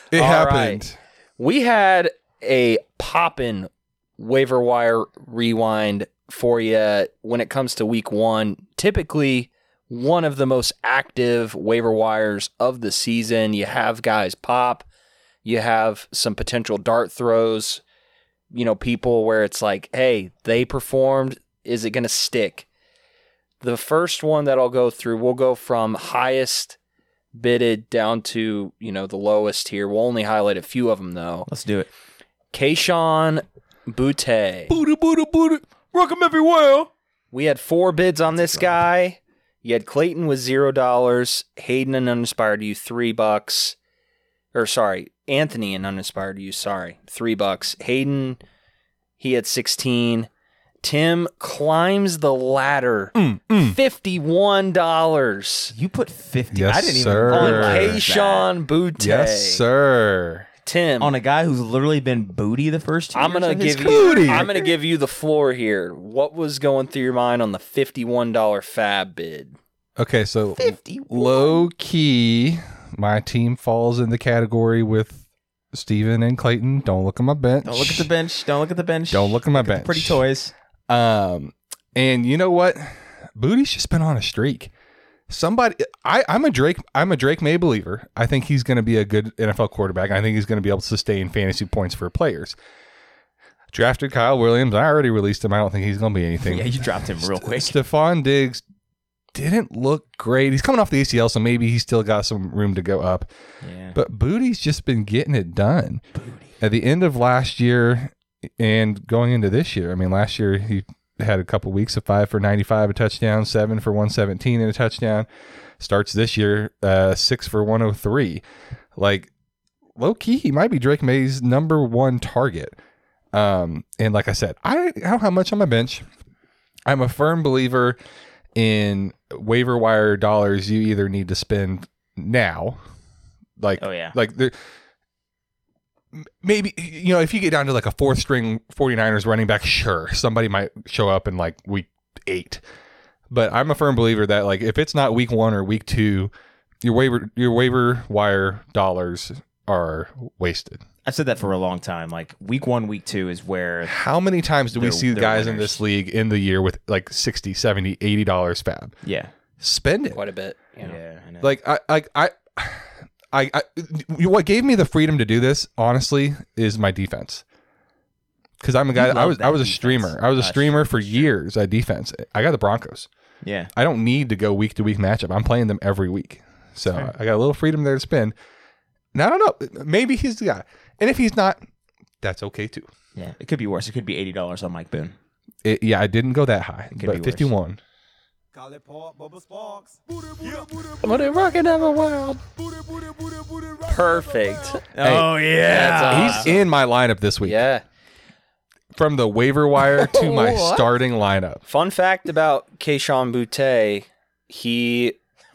It All happened. right. We had a poppin' waiver wire rewind for you when it comes to week one. Typically, one of the most active waiver wires of the season. You have guys pop. You have some potential dart throws. You know, people where it's like, hey, they performed. Is it going to stick? The first one that I'll go through, we'll go from highest bidded down to, you know, the lowest here. We'll only highlight a few of them, though. Let's do it. Keishon Butte. Booty, booty, booty. Rock 'em everywhere. We had four bids on this guy. You had Clayton with zero dollars, Hayden and Uninspired you three bucks. Or sorry, Anthony and Uninspired you, sorry, three bucks. Hayden, he had sixteen. Tim climbs the ladder, Mm, mm. fifty-one dollars You put fifty. Yes, I didn't sir. even on realize that. Keishon Butte. Yes, sir. Tim, On a guy who's literally been booty the first two I'm years gonna of his give career. you. Booty. I'm gonna give you the floor here. What was going through your mind on the fifty-one dollar fab bid? Okay, so fifty-one. low key, my team falls in the category with Steven and Clayton. Don't look at my bench. Don't look at the bench. Don't look at the bench. Don't look at my Look at the bench. pretty toys. Um, and you know what? Booty's just been on a streak. Somebody, I, I'm a Drake. I'm a Drake May believer. I think he's going to be a good N F L quarterback. I think he's going to be able to sustain fantasy points for players. Drafted Kyle Williams. I already released him. I don't think he's going to be anything. Yeah, you dropped him real quick. Stephon Diggs didn't look great. He's coming off the A C L, so maybe he's still got some room to go up. Yeah. But Booty's just been getting it done. At the end of last year and going into this year, I mean, last year he had a couple weeks of five for ninety-five, a touchdown, seven for one seventeen and a touchdown. Starts this year, uh, six for one oh three. Like, low key, he might be Drake May's number one target. Um, and like I said, I don't have much on my bench. I'm a firm believer in waiver wire dollars you either need to spend now. Like, Oh, yeah. like there, maybe, you know, if you get down to like a fourth string 49ers running back, sure, somebody might show up in like week eight. But I'm a firm believer that like if it's not week one or week two, your waiver your waiver wire dollars are wasted. I've said that for a long time. Like week one, week two is where How many times do we They're- see they're guys in winners. this league in the year with like sixty, seventy, eighty dollars fab? yeah, Spend it. Quite a bit. You know. yeah. I know. Like I, I, I, I, I, what gave me the freedom to do this, honestly, is my defense. Because I'm a guy. love I was, I that was a defense. streamer. I was a Uh, streamer sure, for years at defense. I got the Broncos. yeah. I don't need to go week to week matchup. I'm playing them every week, so Fair. I got a little freedom there to spend. Now I don't know. Maybe he's the guy, and if he's not, that's okay too. Yeah, it could be worse. It could be eighty dollars on Mike Boone. It, yeah, I didn't go that high, could be but worse. fifty-one. Call it Paul Bubba Sparks. What a rockin' of a world. Perfect. Oh yeah, That's He's in my lineup this week. Yeah. From the waiver wire to my What? starting lineup. Fun fact about Keishon Butte, he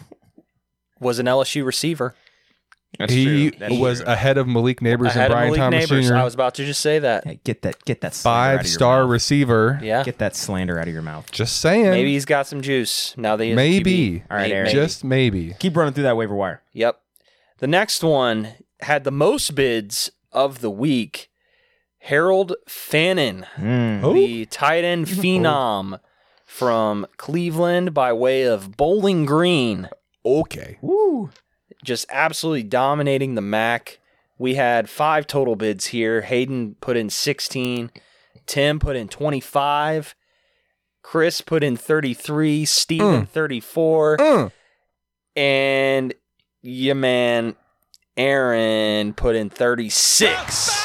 was an L S U receiver. That's He true. That's was true. ahead of Malik Neighbors Ahead and of Brian Malik Thomas Neighbors. Junior I was about to just say that. Hey, get that, get that slander out Five of your star mouth. receiver. Yeah. Get that slander out of your mouth. Just saying. Maybe he's got some juice now that he is a Q Maybe. B. All right, May- Aaron. maybe. Just maybe. Keep running through that waiver wire. Yep. The next one had the most bids of the week. Harold Fannin, Mm. the tight end phenom from Cleveland by way of Bowling Green. Okay. Woo. Just absolutely dominating the M A C. We had five total bids here. Hayden put in sixteen. Tim put in twenty-five. Chris put in thirty-three. Steven Mm. thirty-four. Uh, And your man Aaron put in thirty-six.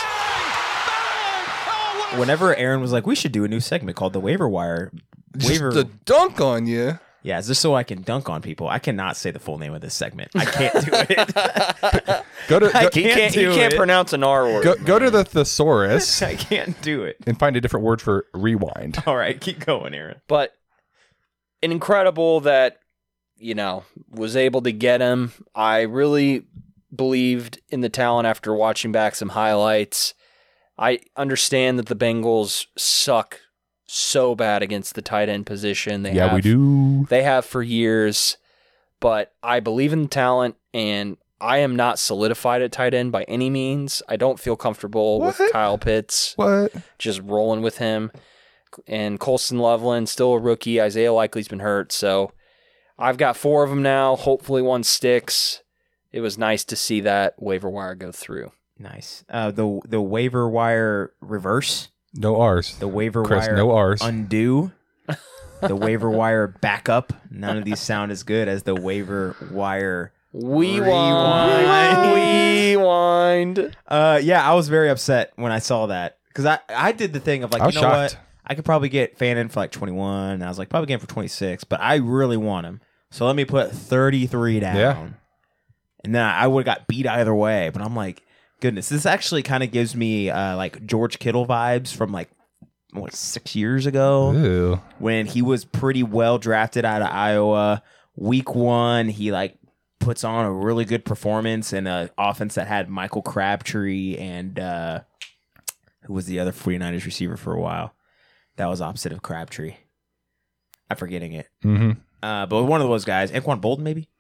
Whenever Aaron was like, we should do a new segment called the waiver wire. just Waiver. to dunk on you. Yeah, is this so I can dunk on people? I cannot say the full name of this segment. I can't do it. Go to I go, He Can't can't, he do can't it. pronounce an R word. go, go to the thesaurus I can't do it. and find a different word for rewind. All right, keep going, Aaron. But incredible that, you know, was able to get him. I really believed in the talent after watching back some highlights. I understand that the Bengals suck so bad against the tight end position. They Yeah, have, we do. They have for years, but I believe in the talent, and I am not solidified at tight end by any means. I don't feel comfortable What? with Kyle Pitts. What? Just rolling with him. And Colston Loveland, still a rookie. Isaiah Likely's been hurt. So I've got four of them now. Hopefully one sticks. It was nice to see that waiver wire go through. Nice. Uh, the the waiver wire reverse. No R's. The waiver Chris, wire no R's. undo. The waiver wire backup. None of these sound as good as the waiver wire. We Rewind. Rewind. Uh, yeah, I was very upset when I saw that because I, I did the thing of like, I was you know shocked. what? I could probably get Fannin for like twenty-one. And I was like, probably get him for twenty-six, but I really want him. So let me put thirty-three down. Yeah. And then I would have got beat either way. But I'm like, goodness, this actually kind of gives me uh, like George Kittle vibes from like, what, six years ago Ew. when he was pretty well drafted out of Iowa. Week one, he like puts on a really good performance in an offense that had Michael Crabtree and uh, who was the other 49ers receiver for a while. That was opposite of Crabtree. I'm forgetting it. Mm-hmm. Uh, but one of those guys, Anquan Bolden, maybe?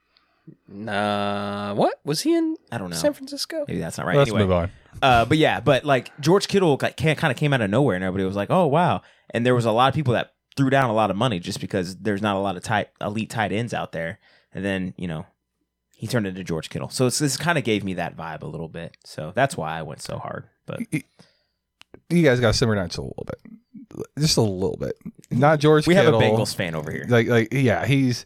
Nah, what? Was he in I don't know. San Francisco? Maybe that's not right. Let's anyway, move on. Uh, but yeah, but like George Kittle kind of came out of nowhere, and everybody was like, "Oh wow!" And there was a lot of people that threw down a lot of money just because there's not a lot of tight elite tight ends out there. And then you know he turned into George Kittle, so it's, this kind of gave me that vibe a little bit. So that's why I went so hard. But You guys got to simmer down just a little bit, just a little bit. Not George. we Kittle. have a Bengals fan over here. Like, like, yeah, he's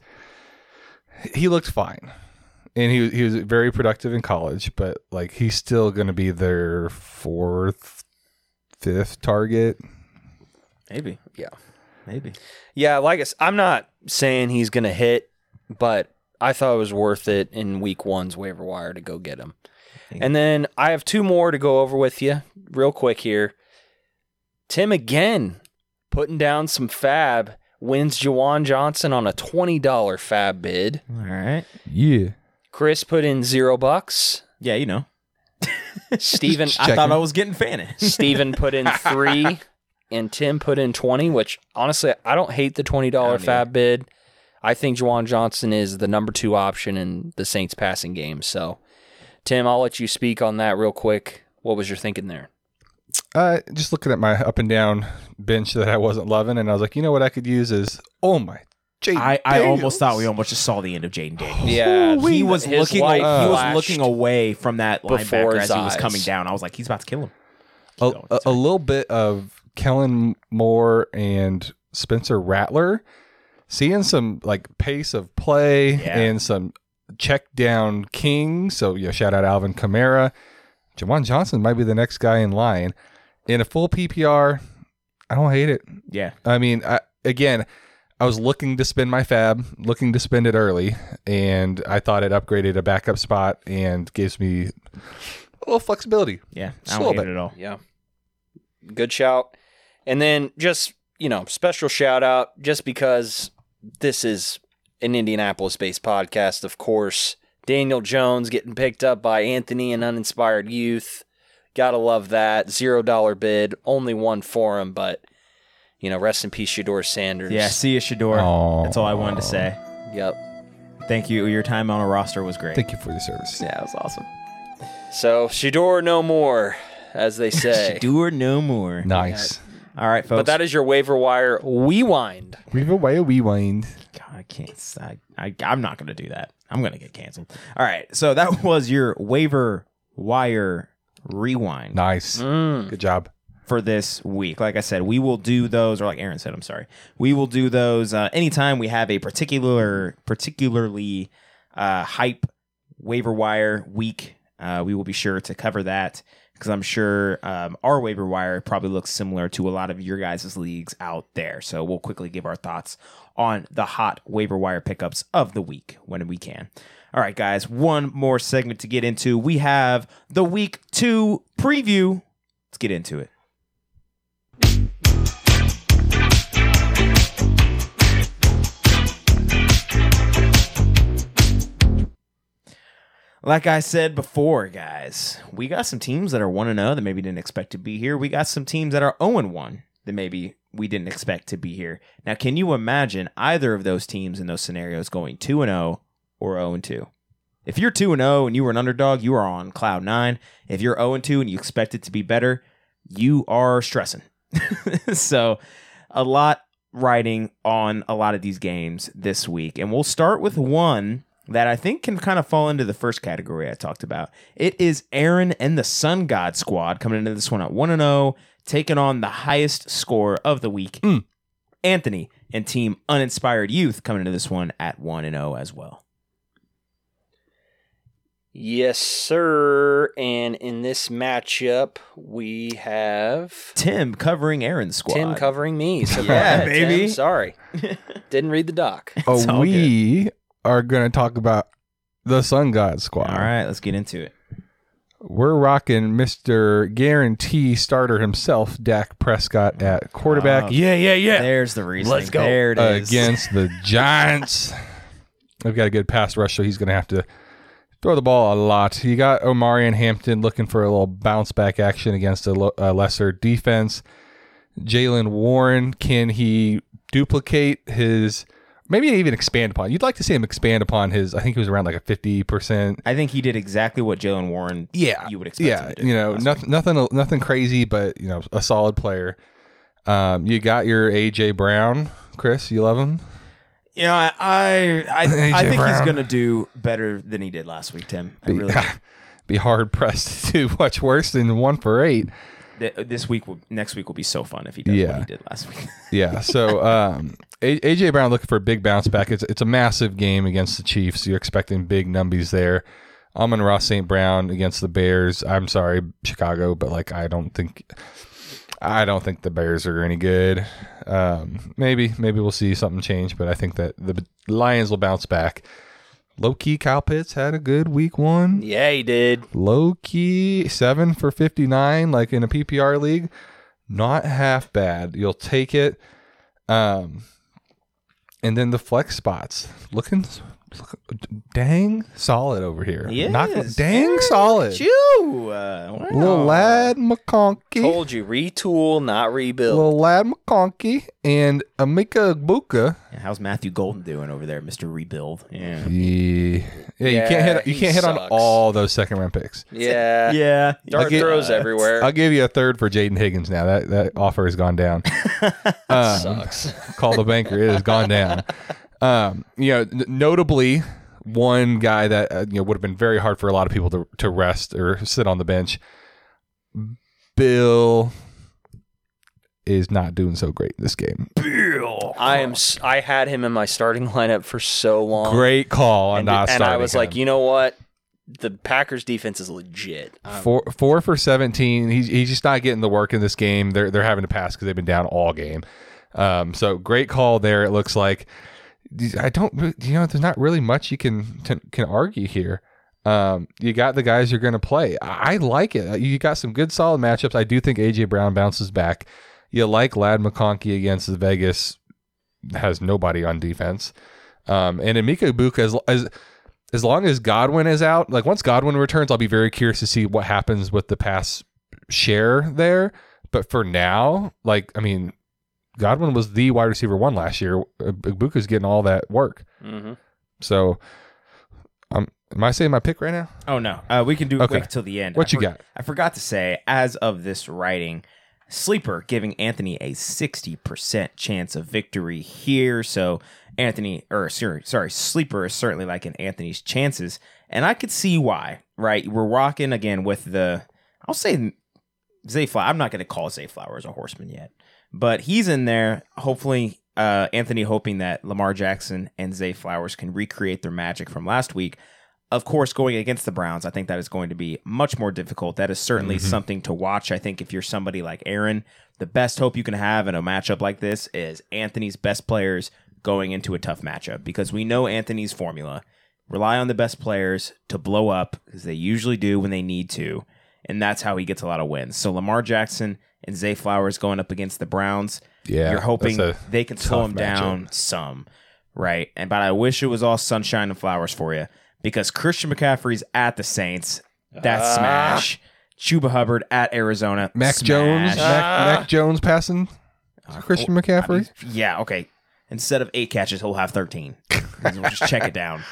he looked fine, and he he was very productive in college. But like, he's still going to be their fourth, fifth target. Maybe, Yeah. maybe. Yeah, like I s- I'm not saying he's going to hit, but I thought it was worth it in week one's waiver wire to go get him. And then I have two more to go over with you real quick here. Tim again putting down some fab, wins Jawan Johnson on a twenty dollars fab bid. All right. Yeah, Chris put in zero bucks. Yeah, you know. Steven, I thought I was getting Fannin. Steven put in three, and Tim put in twenty, which honestly, I don't hate the twenty dollars I don't fab bid. I think Jawan Johnson is the number two option in the Saints passing game. So, Tim, I'll let you speak on that real quick. What was your thinking there? uh, just looking at my up and down bench that I wasn't loving, and I was like, you know what I could use is oh my, Jay. I, I almost thought we almost just saw the end of Jaden Daniels. Yeah, he was his looking. light he was flashed looking away from that before linebacker his as he was eyes. coming down. I was like, he's about to kill him. a, going. a, a little bit of Kellen Moore and Spencer Rattler, seeing some like pace of play Yeah. and some check down king. So yeah, shout out Alvin Kamara. Jawan Johnson might be the next guy in line. In a full P P R, I don't hate it. Yeah, I mean, I, again, I was looking to spend my fab, looking to spend it early, and I thought it upgraded a backup spot and gives me a little flexibility. yeah. Just I a don't little hate it bit. at all. Yeah. Good shout. And then just, you know, special shout out just because this is an Indianapolis-based podcast, of course. Daniel Jones getting picked up by Anthony and Uninspired Youth. Gotta love that. Zero dollar bid. Only one for him, but, you know, rest in peace, Shador Sanders. Yeah, see you, Shador. Aw. That's all I wanted to say. Yep. Thank you. Your time on a roster was great. Thank you for the service. Yeah, it was awesome. So, Shador no more, as they say. Shador no more. Nice. All right, folks. But that is your waiver wire rewind. We've away a rewind. God, I can't. I, I, I'm not going to do that. I'm going to get canceled. All right, so that was your waiver wire rewind Nice. Mm. Good job. for this week. Like I said, we will do those, or like Aaron said, I'm sorry. We will do those uh, anytime we have a particular, particularly uh, hype waiver wire week. Uh, we will be sure to cover that because I'm sure um, our waiver wire probably looks similar to a lot of your guys' leagues out there. So we'll quickly give our thoughts on the hot waiver wire pickups of the week when we can. All right, guys, one more segment to get into. We have the week two preview. Let's get into it. Like I said before, guys, we got some teams that are one and oh that maybe didn't expect to be here. We got some teams that are oh and one that maybe we didn't expect to be here. Now, can you imagine either of those teams in those scenarios going two and oh or oh and two? If you're two and oh and you were an underdog, you are on cloud nine. If you're oh and two and you expect it to be better, you are stressing. So a lot riding on a lot of these games this week. And we'll start with one that I think can kind of fall into the first category I talked about. It is Aaron and the Sun God squad coming into this one at one and oh, taking on the highest score of the week. Mm. Anthony and Team Uninspired Youth coming into this one at one and oh as well. Yes, sir. And in this matchup, we have Tim covering Aaron's squad. Tim covering me. So Yeah, Tim, baby. sorry. Didn't read the doc. It's Oh, all we are going to talk about the Sun God squad. All right, let's get into it. We're rocking Mister Guarantee starter himself, Dak Prescott at quarterback. Oh, Yeah, yeah, yeah. There's the reason. Let's go. There it is. Against the Giants. They've got a good pass rush, so he's going to have to throw the ball a lot. You got Omarion Hampton looking for a little bounce back action against a, lo- a lesser defense. Jalen Warren, can he duplicate his, maybe even expand upon? You'd like to see him expand upon his, I think he was around like a fifty percent. I think he did exactly what Jalen Warren Yeah, you would expect yeah, him to do. you know, last nothing, nothing, nothing crazy, but you know, a solid player. Um, you got your A J Brown, Chris. You love him. You know, I I, I, A J I think he's Brown. going to do better than he did last week, Tim. I really do. Be hard pressed to do much worse than one for eight. Th- This week, will, next week will be so fun if he does Yeah. what he did last week. Yeah. So um, A- AJ Brown looking for a big bounce back. It's it's a massive game against the Chiefs. You're expecting big numbies there. Amon-Ra Saint Brown against the Bears. I'm sorry, Chicago, but like I don't think I don't think the Bears are any good. Um, maybe maybe we'll see something change, but I think that the Lions will bounce back. Low key, Kyle Pitts had a good week one. Yeah, he did. Low key, seven for fifty-nine, like in a P P R league. Not half bad. You'll take it. Um, and then the flex spots. Looking, look, dang solid over here. He Not, is. dang Aaron solid. Chew. Uh, wow. Little lad McConkey. Told you, retool, not rebuild. Little lad McConkey and Amika Buka. Yeah, how's Matthew Golden doing over there, Mister Rebuild? Yeah. Yeah, yeah, you Yeah, can't hit. You he can't hit on sucks. all those second round picks. yeah. Yeah. Dart I'll get- throws everywhere. I'll give you a third for Jaden Higgins now. That that offer has gone down. Um, Sucks. Call the banker. It has gone down. Um, you know, n- notably, one guy that uh, you know would have been very hard for a lot of people to to rest or sit on the bench. Bill is not doing so great in this game. I am. s- I had him in my starting lineup for so long. Great call on and, not and starting I was him. like, you know what? The Packers defense is legit. Um, Four four for seventeen. He's he's just not getting the work in this game. They're they're having to pass because they've been down all game. Um, so great call there. It looks like I don't re- you know there's not really much you can t- can argue here. Um, you got the guys you're going to play. I, I like it. You got some good solid matchups. I do think A J Brown bounces back. You like Lad McConkey against the Vegas has nobody on defense. Um, and Emeka Ibuka as as as long as Godwin is out, like once Godwin returns, I'll be very curious to see what happens with the pass share there. But for now, like, I mean, Godwin was the wide receiver one last year. Ibuka's getting all that work. mhm. So, um, am I saying my pick right now? Oh, no. Uh, we can do Okay. wait till the end. What I you got? I forgot to say, as of this writing, Sleeper giving Anthony a sixty percent chance of victory here. So Anthony, or sorry, sorry, Sleeper is certainly like in Anthony's chances. And I could see why, right? We're rocking again with the, I'll say Zay Flowers. I'm not going to call Zay Flowers a horseman yet, but he's in there. Hopefully, uh, Anthony hoping that Lamar Jackson and Zay Flowers can recreate their magic from last week. Of course, going against the Browns, I think that is going to be much more difficult. That is certainly Mm-hmm. something to watch. I think if you're somebody like Aaron, the best hope you can have in a matchup like this is Anthony's best players going into a tough matchup, because we know Anthony's formula. Rely on the best players to blow up, because they usually do when they need to, and that's how he gets a lot of wins. So Lamar Jackson and Zay Flowers going up against the Browns, Yeah, you're hoping that's a they can slow tough him down some, right? And but I wish it was all sunshine and flowers for you, because Christian McCaffrey's at the Saints. That's Ah. smash. Chuba Hubbard at Arizona. Mac smash. Jones, Mac, Ah. Mac Jones passing Christian McCaffrey. Yeah, okay. Instead of eight catches, he'll have thirteen. We'll just check it down.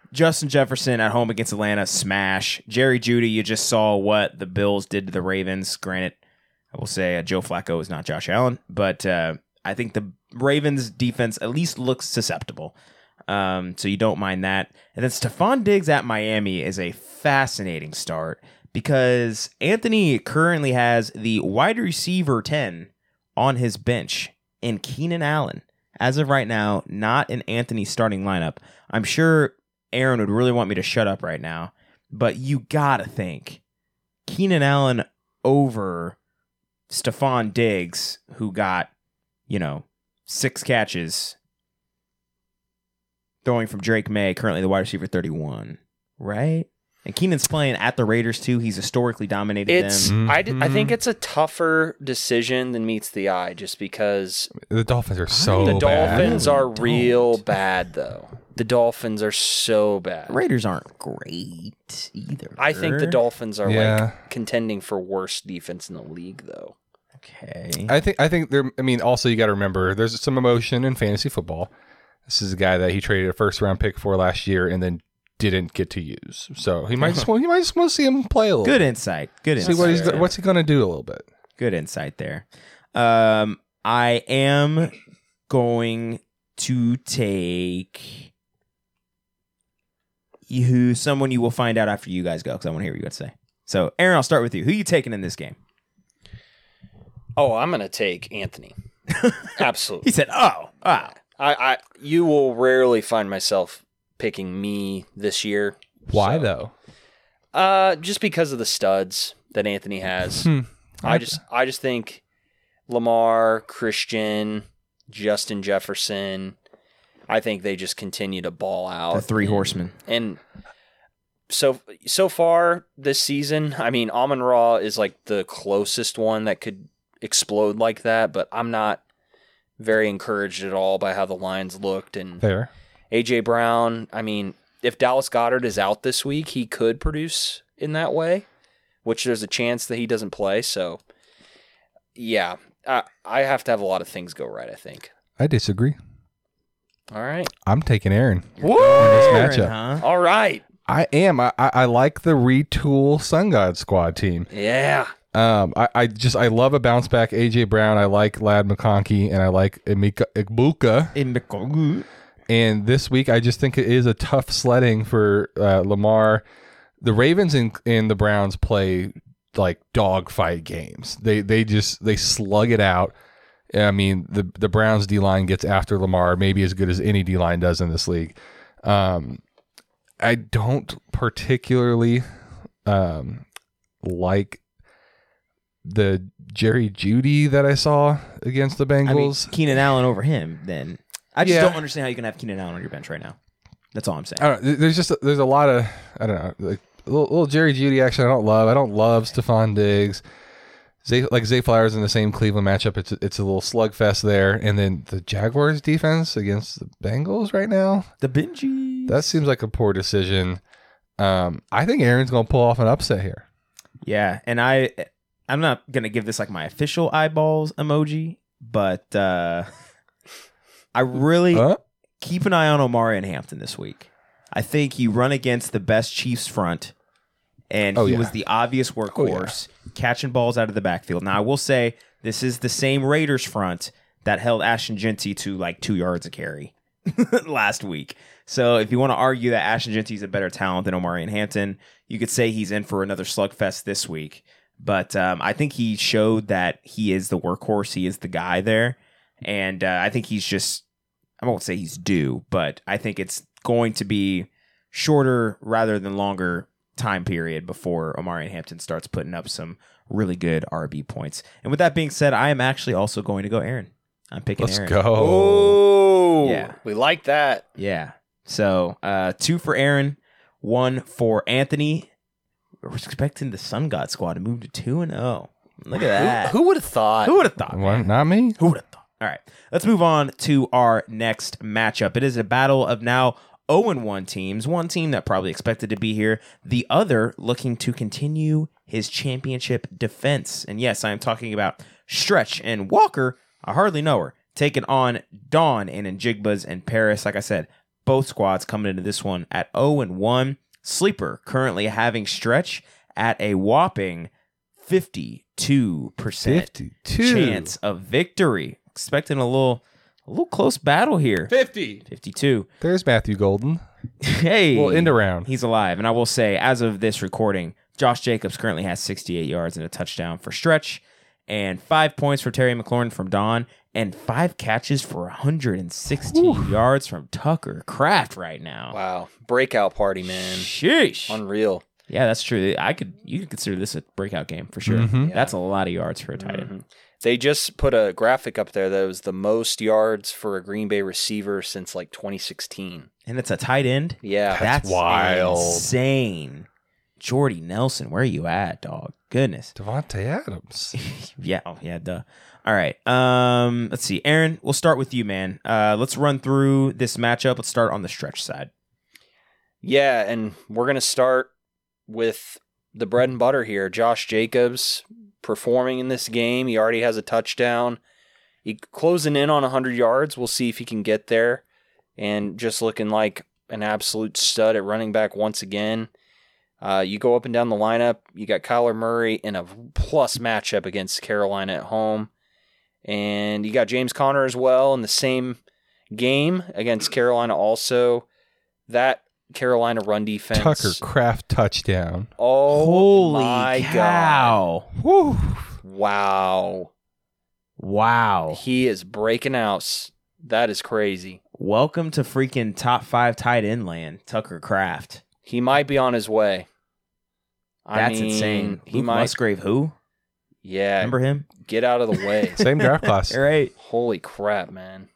Justin Jefferson at home against Atlanta, smash. Jerry Jeudy, you just saw what the Bills did to the Ravens. Granted, I will say uh, Joe Flacco is not Josh Allen, but uh, I think the Ravens defense at least looks susceptible. Um, so you don't mind that. And then Stephon Diggs at Miami is a fascinating start because Anthony currently has the wide receiver ten on his bench in Keenan Allen. As of right now, not in Anthony's starting lineup. I'm sure Aaron would really want me to shut up right now, but you gotta think Keenan Allen over Stephon Diggs, who got, you know, six catches, throwing from Drake May, currently the wide receiver thirty-one, right? And Keenan's playing at the Raiders too. He's historically dominated It's them. I, d- I think it's a tougher decision than meets the eye, just because The Dolphins are so the bad. Dolphins are Don't. real bad, though. The Dolphins are so bad. Raiders aren't great either. I think the Dolphins are Yeah. like contending for worst defense in the league, though. Okay. I think I think there. I mean, also you got to remember there's some emotion in fantasy football. This is a guy that he traded a first round pick for last year and then didn't get to use. So he might just want, you might just want to see him play a little. Good bit. insight. Good See insight. what he's go- what's he going to do a little bit. Good insight there. Um, I am going to take you someone you will find out after you guys go because I want to hear what you got to say. So, Aaron, I'll start with you. Who are you taking in this game? Oh, I'm gonna take Anthony. Absolutely. He said, "Oh, wow." I, I you will rarely find myself picking me this year. Why So, though? Uh, just because of the studs that Anthony has. Hmm. I just I just think Lamar, Christian, Justin Jefferson, I think they just continue to ball out. The three horsemen. And so so far this season, I mean, Amon Ra is like the closest one that could explode like that, but I'm not very encouraged at all by how the Lions looked. And Fair. A J Brown, I mean, if Dallas Goedert is out this week, he could produce in that way, which there's a chance that he doesn't play. So, yeah, I, I have to have a lot of things go right, I think. I disagree. All right. I'm taking Aaron. Woo! this Aaron, matchup. huh? All right. I am. I, I, I like the retool Sun God squad team. Yeah. Um, I, I just I love a bounce back A J Brown. I like Lad McConkey and I like Emeka Egbuka. In the- And this week, I just think it is a tough sledding for uh, Lamar. The Ravens and, and the Browns play like dogfight games. They they just they slug it out. I mean, the the Browns D line gets after Lamar, maybe as good as any D line does in this league. Um, I don't particularly um, like the Jerry Jeudy that I saw against the I mean, Bengals. Keenan Allen over him, then. I just Yeah. don't understand how you can have Keenan Allen on your bench right now. That's all I'm saying. I don't know. There's just a, there's a lot of I don't know like a little, little Jerry Jeudy action. I don't love. I don't love Stephon Diggs. Zay, like Zay Flowers in the same Cleveland matchup. It's it's a little slugfest there. And then the Jaguars defense against the Bengals right now. The Benji. That seems like a poor decision. Um, I think Aaron's gonna pull off an upset here. Yeah, and I I'm not gonna give this like my official eyeballs emoji, but uh I really Huh? keep an eye on Omari and Hampton this week. I think you run against the best Chiefs front, and Oh, he yeah. was the obvious workhorse, Oh, catching balls out of the backfield. Now, I will say this is the same Raiders front that held Ashton Genty to like two yards a carry last week. So if you want to argue that Ashton Genty is a better talent than Omari and Hampton, you could say he's in for another slugfest this week. But um, I think he showed that he is the workhorse. He is the guy there. And uh, I think he's just, I won't say he's due, but I think it's going to be shorter rather than longer time period before Omari and Hampton starts putting up some really good R B points. And with that being said, I am actually also going to go Aaron. I'm picking Let's Aaron. go. Oh, Yeah. We like that. Yeah. So uh, two for Aaron, one for Anthony. We're expecting the Sun God squad to move to two and zero. Look at that. Who, who would have thought? Who would have thought? Well, man? not me. Who would have thought? All right, let's move on to our next matchup. It is a battle of now oh and one teams. One team that probably expected to be here. The other looking to continue his championship defense. And yes, I am talking about Stretch and Walker. I hardly know her. Taking on Dawn and Njigbas and Paris. Like I said, both squads coming into this one at oh and one. Sleeper currently having Stretch at a whopping fifty-two percent fifty-two chance of victory. Expecting a little a little close battle here. fifty. fifty-two. There's Matthew Golden. Hey. Well, end around. He's alive. And I will say, as of this recording, Josh Jacobs currently has sixty-eight yards and a touchdown for Stretch, and five points for Terry McLaurin from Don, and five catches for one hundred sixteen yards from Tucker Kraft right now. Wow. Breakout party, man. Sheesh. Unreal. Yeah, that's true. I could you could consider this a breakout game for sure. Mhm. That's a lot of yards for a tight end. Mhm. They just put a graphic up there that was the most yards for a Green Bay receiver since like twenty sixteen. And it's a tight end. Yeah. That's wild. Insane. Jordy Nelson, where are you at, dog? Goodness. Devontae Adams. Yeah, oh, yeah, duh. All right. Um, let's see. Aaron, we'll start with you, man. Uh, let's run through this matchup. Let's start on the Stretch side. Yeah, and we're going to start with the bread and butter here. Josh Jacobs performing in this game. He already has a touchdown. He closing in on one hundred yards. We'll see if he can get there. And just looking like an absolute stud at running back once again. Uh, you go up and down the lineup. You got Kyler Murray in a plus matchup against Carolina at home. And you got James Conner as well in the same game against Carolina also. That Carolina run defense. Tucker Kraft touchdown. Oh, Holy my cow. Woo. God. Wow. Wow. He is breaking out. That is crazy. Welcome to freaking top five tight end land, Tucker Kraft. He might be on his way. I That's mean, insane. He Luke might. Musgrave, who? Yeah. Remember him? Get out of the way. Same draft class. All right. Holy crap, man.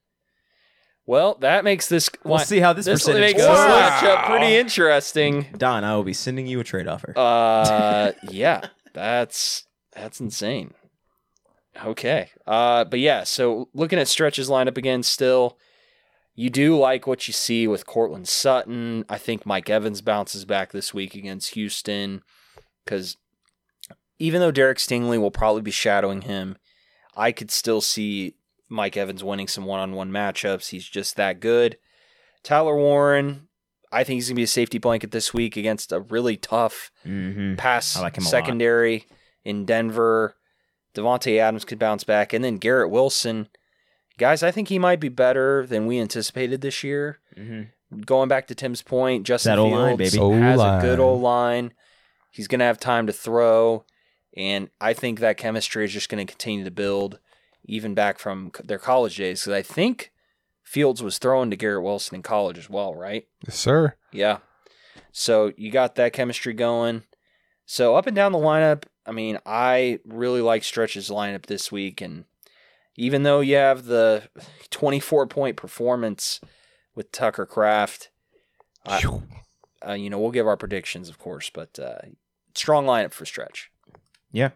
Well, that makes this. We'll see how this, This percentage makes goes. this matchup pretty interesting. Don, I will be sending you a trade offer. Uh, yeah, that's that's insane. Okay, uh, but yeah, so looking at Stretch's lineup again, still, you do like what you see with Cortland Sutton. I think Mike Evans bounces back this week against Houston because even though Derek Stingley will probably be shadowing him, I could still see Mike Evans winning some one-on-one matchups. He's just that good. Tyler Warren, I think he's going to be a safety blanket this week against a really tough Mm-hmm. pass I like him a lot. secondary in Denver. Devontae Adams could bounce back. And then Garrett Wilson. Guys, I think he might be better than we anticipated this year. Mm-hmm. Going back to Tim's point, Justin That O-line, Fields baby. has a O-line. good old line. He's going to have time to throw. And I think that chemistry is just going to continue to build even back from their college days. Because I think Fields was throwing to Garrett Wilson in college as well, right? Yes, sir. Yeah. So you got that chemistry going. So up and down the lineup, I mean, I really like Stretch's lineup this week. And even though you have the twenty-four point performance with Tucker Kraft, I, uh, you know, we'll give our predictions, of course, but uh, strong lineup for Stretch. Yeah.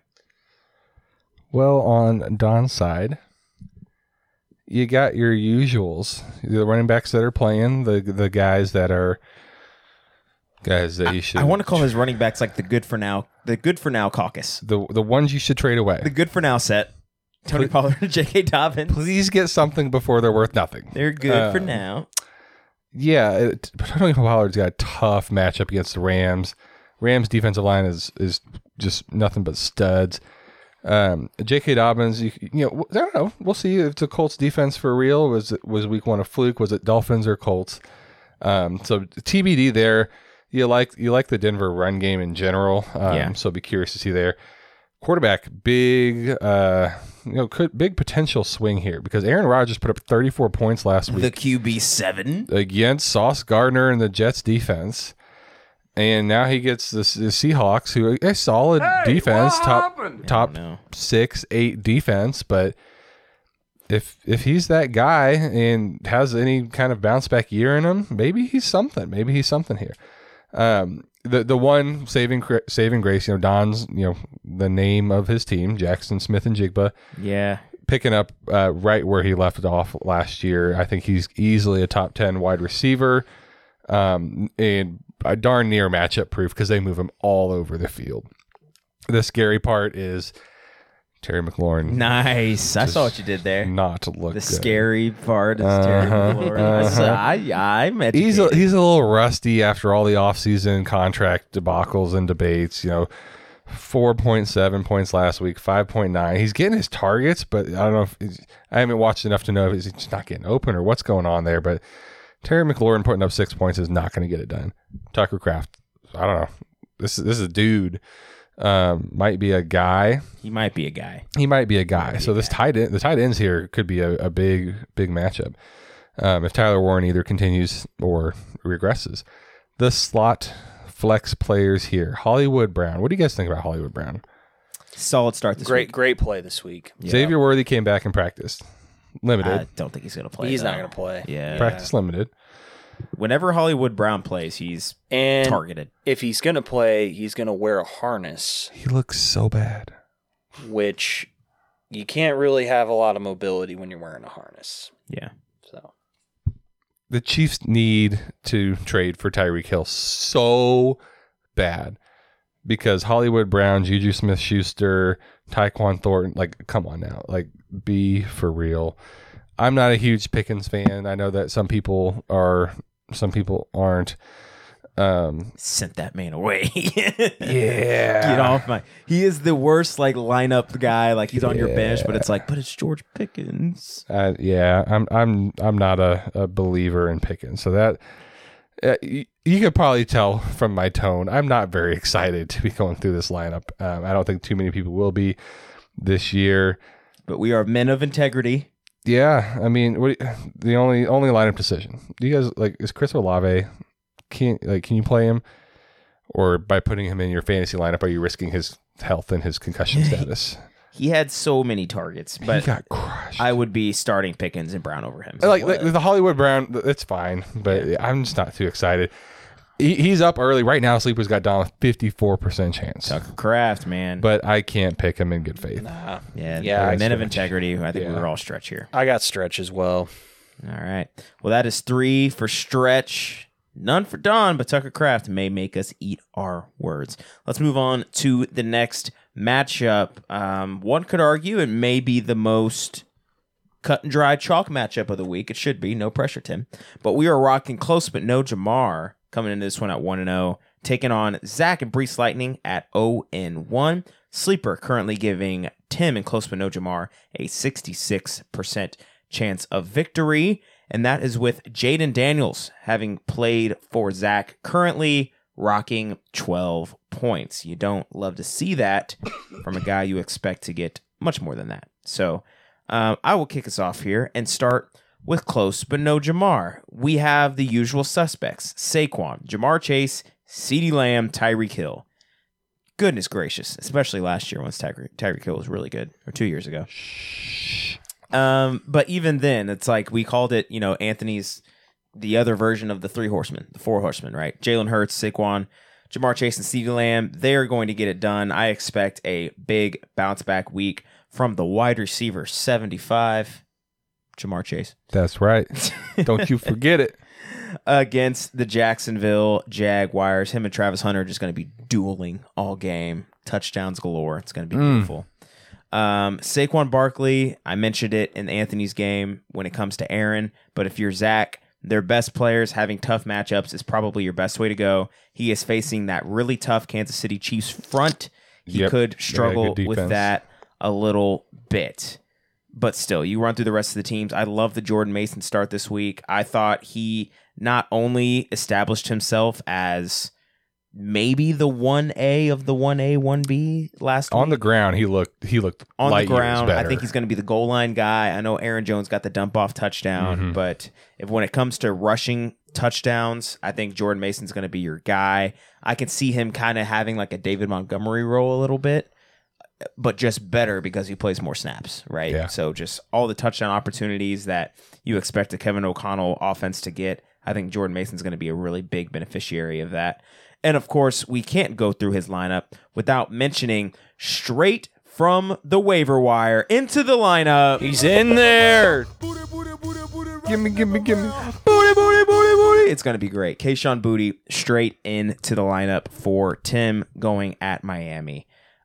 Well, on Don's side, you got your usuals, the running backs that are playing, the the guys that are guys that you should. I want to call his running backs like the good for now, the good for now caucus, the the ones you should trade away. the good for now set. Tony Please- Pollard and J K. Dobbins. Please get something before they're worth nothing. They're good Uh, for now. Yeah, it, Tony Pollard's got a tough matchup against the Rams. Rams defensive line is is just nothing but studs. Um, J K. Dobbins, you, you know, I don't know. We'll see if the Colts defense for real was it was week one a fluke. Was it Dolphins or Colts? Um, so T B D there. You like you like the Denver run game in general. Um, Yeah. So be curious to see there. Quarterback, big, uh, you know, could big potential swing here because Aaron Rodgers put up thirty-four points last week The Q B seven. against Sauce Gardner and the Jets defense. And now he gets the, the Seahawks, who a solid defense, top top no. six, eight defense. But if if he's that guy and has any kind of bounce back year in him, maybe he's something. Maybe he's something here. Um, the the one saving saving grace, you know, Don's, you know, the name of his team, Jackson Smith and Jigba, Yeah. picking up uh, right where he left off last year. I think he's easily a top ten wide receiver, um, and a darn near matchup proof because they move him all over the field. The scary part is Terry McLaurin. Nice. I saw Just what you did there. Not look The good. scary part is Terry Uh-huh, McLaurin. I uh-huh. saw- I, I'm He's a, educated. he's a little rusty after all the offseason contract debacles and debates. You know, four point seven points last week, five point nine. He's getting his targets, but I don't know if he's, I haven't watched enough to know if he's just not getting open or what's going on there. But Terry McLaurin putting up six points is not going to get it done. Tucker Kraft, I don't know. This is this is a dude. Um, might be a guy. He might be a guy. He might be a guy. So this tight end, the tight ends here could be a, a big, big matchup. Um, if Tyler Warren either continues or regresses. The slot flex players here. Hollywood Brown. What do you guys think about Hollywood Brown? Solid start this Great, week. great play this week. Yeah. Xavier Worthy came back and practiced. Limited. I don't think he's going to play. He's not though. going to play. Yeah. Practice limited. Whenever Hollywood Brown plays, he's And targeted. if he's going to play, he's going to wear a harness, He looks so bad. which you can't really have a lot of mobility when you're wearing a harness. Yeah. So The Chiefs need to trade for Tyreek Hill so bad because Hollywood Brown, Juju Smith-Schuster, Tyquan Thornton, like, come on now. Like, be for real. I'm not a huge Pickens fan. I know that some people are, some people aren't. Um, Sent that man away. yeah. Get off my. He is the worst like lineup guy. Like he's on your bench, but Yeah. it's like, but it's George Pickens. Uh, yeah, I'm I'm I'm not a, a believer in Pickens. So that uh, you, you could probably tell from my tone, I'm not very excited to be going through this lineup. Um, I don't think too many people will be this year. But we are men of integrity. Yeah, I mean, what the only only lineup decision? Do you guys like is Chris Olave? Can like can you play him, or by putting him in your fantasy lineup, are you risking his health and his concussion status? He had so many targets, but he got crushed. I would be starting Pickens and Brown over him. like, like the Hollywood Brown, that's fine, but I'm just not too excited. He, he's up early right now. Sleeper's got down with fifty-four percent chance, Tucker Kraft, man. but I can't pick him in good faith. nah. yeah, Yeah, we're I men of stretch. integrity. I think Yeah. we're all stretch here. I got stretch as well. All right. Well, that is three for stretch. None for Don, but Tucker Kraft may make us eat our words. Let's move on to the next matchup. Um, one could argue it may be the most cut and dry chalk matchup of the week. It should be. No pressure, Tim. But we are rocking close, but no Jamar coming into this one at one and oh, taking on Zach and Brees Lightning at oh and one. Sleeper currently giving Tim and close, but no Jamar a sixty-six percent chance of victory. And that is with Jaden Daniels having played for Zach, currently rocking twelve points. You don't love to see that from a guy you expect to get much more than that. So um, I will kick us off here and start with close but no Jamar. We have the usual suspects: Saquon, Jamar Chase, CeeDee Lamb, Tyreek Hill. Goodness gracious, especially last year when Tyreek Tyreek Hill was really good, or two years ago. Um, but even then, it's like we called it, you know, Anthony's the other version of the three horsemen, the four horsemen, right? Jalen Hurts, Saquon, Jamar Chase, and CeeDee Lamb. They're going to get it done. I expect a big bounce back week from the wide receiver seventy-five, Jamar Chase, That's right. Don't you forget it. against the Jacksonville Jaguars. Him and Travis Hunter are just going to be dueling all game. Touchdowns galore. It's going to be beautiful. Um, Saquon Barkley, I mentioned it in Anthony's game when it comes to Aaron, but if you're Zach, their best players having tough matchups is probably your best way to go. He is facing that really tough Kansas City Chiefs front. He Yep. could They got a struggle good with defense. that a little bit. But still, you run through the rest of the teams. I love the Jordan Mason start this week. I thought he not only established himself as maybe the one A of the one A, one B last On week. the ground, he looked he looked On light the years ground, I better. think he's going to be the goal line guy. I know Aaron Jones got the dump off touchdown, Mhm. but if when it comes to rushing touchdowns, I think Jordan Mason's going to be your guy. I can see him kind of having like a David Montgomery role a little bit, but just better because he plays more snaps, right? Yeah. So just all the touchdown opportunities that you expect a Kevin O'Connell offense to get, I think Jordan Mason's going to be a really big beneficiary of that. And of course, we can't go through his lineup without mentioning straight from the waiver wire into the lineup. He's in there. gimme, gimme, gimme. Booty, booty, booty, booty. It's going to be great. Kayshawn Booty straight into the lineup for Tim going at Miami.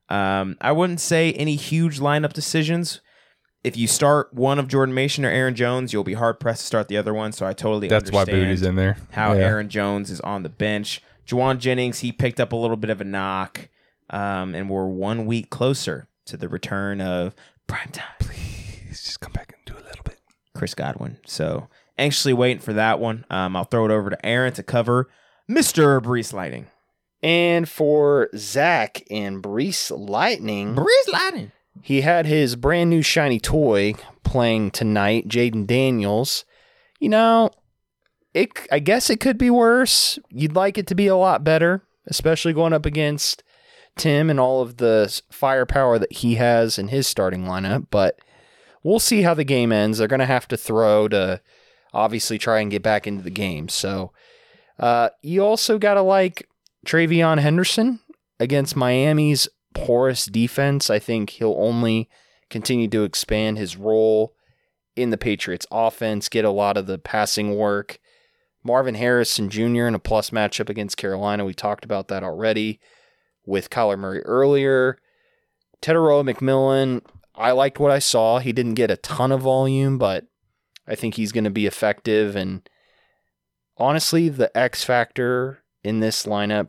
Um, I wouldn't say any huge lineup decisions. If you start one of Jordan Mason or Aaron Jones, you'll be hard pressed to start the other one. So I totally That's why understand Booty's in there. how Yeah. Aaron Jones is on the bench. Juwan Jennings, he picked up a little bit of a knock, um, and we're one week closer to the return of primetime Please just come back and do a little bit. Chris Godwin. So anxiously waiting for that one. Um, I'll throw it over to Aaron to cover Mister Brees Lightning. And for Zach and Brees Lightning, Brees Lightning. he had his brand new shiny toy playing tonight, Jaden Daniels. You know, it. I guess it could be worse. You'd like it to be a lot better, especially going up against Tim and all of the firepower that he has in his starting lineup. But we'll see how the game ends. They're going to have to throw to obviously try and get back into the game. So uh, you also got to like Travion Henderson against Miami's porous defense. I think he'll only continue to expand his role in the Patriots offense, get a lot of the passing work. Marvin Harrison Junior in a plus matchup against Carolina. We talked about that already with Kyler Murray earlier. Teteroa McMillan, I liked what I saw. He didn't get a ton of volume, but I think he's going to be effective. And honestly, the X factor in this lineup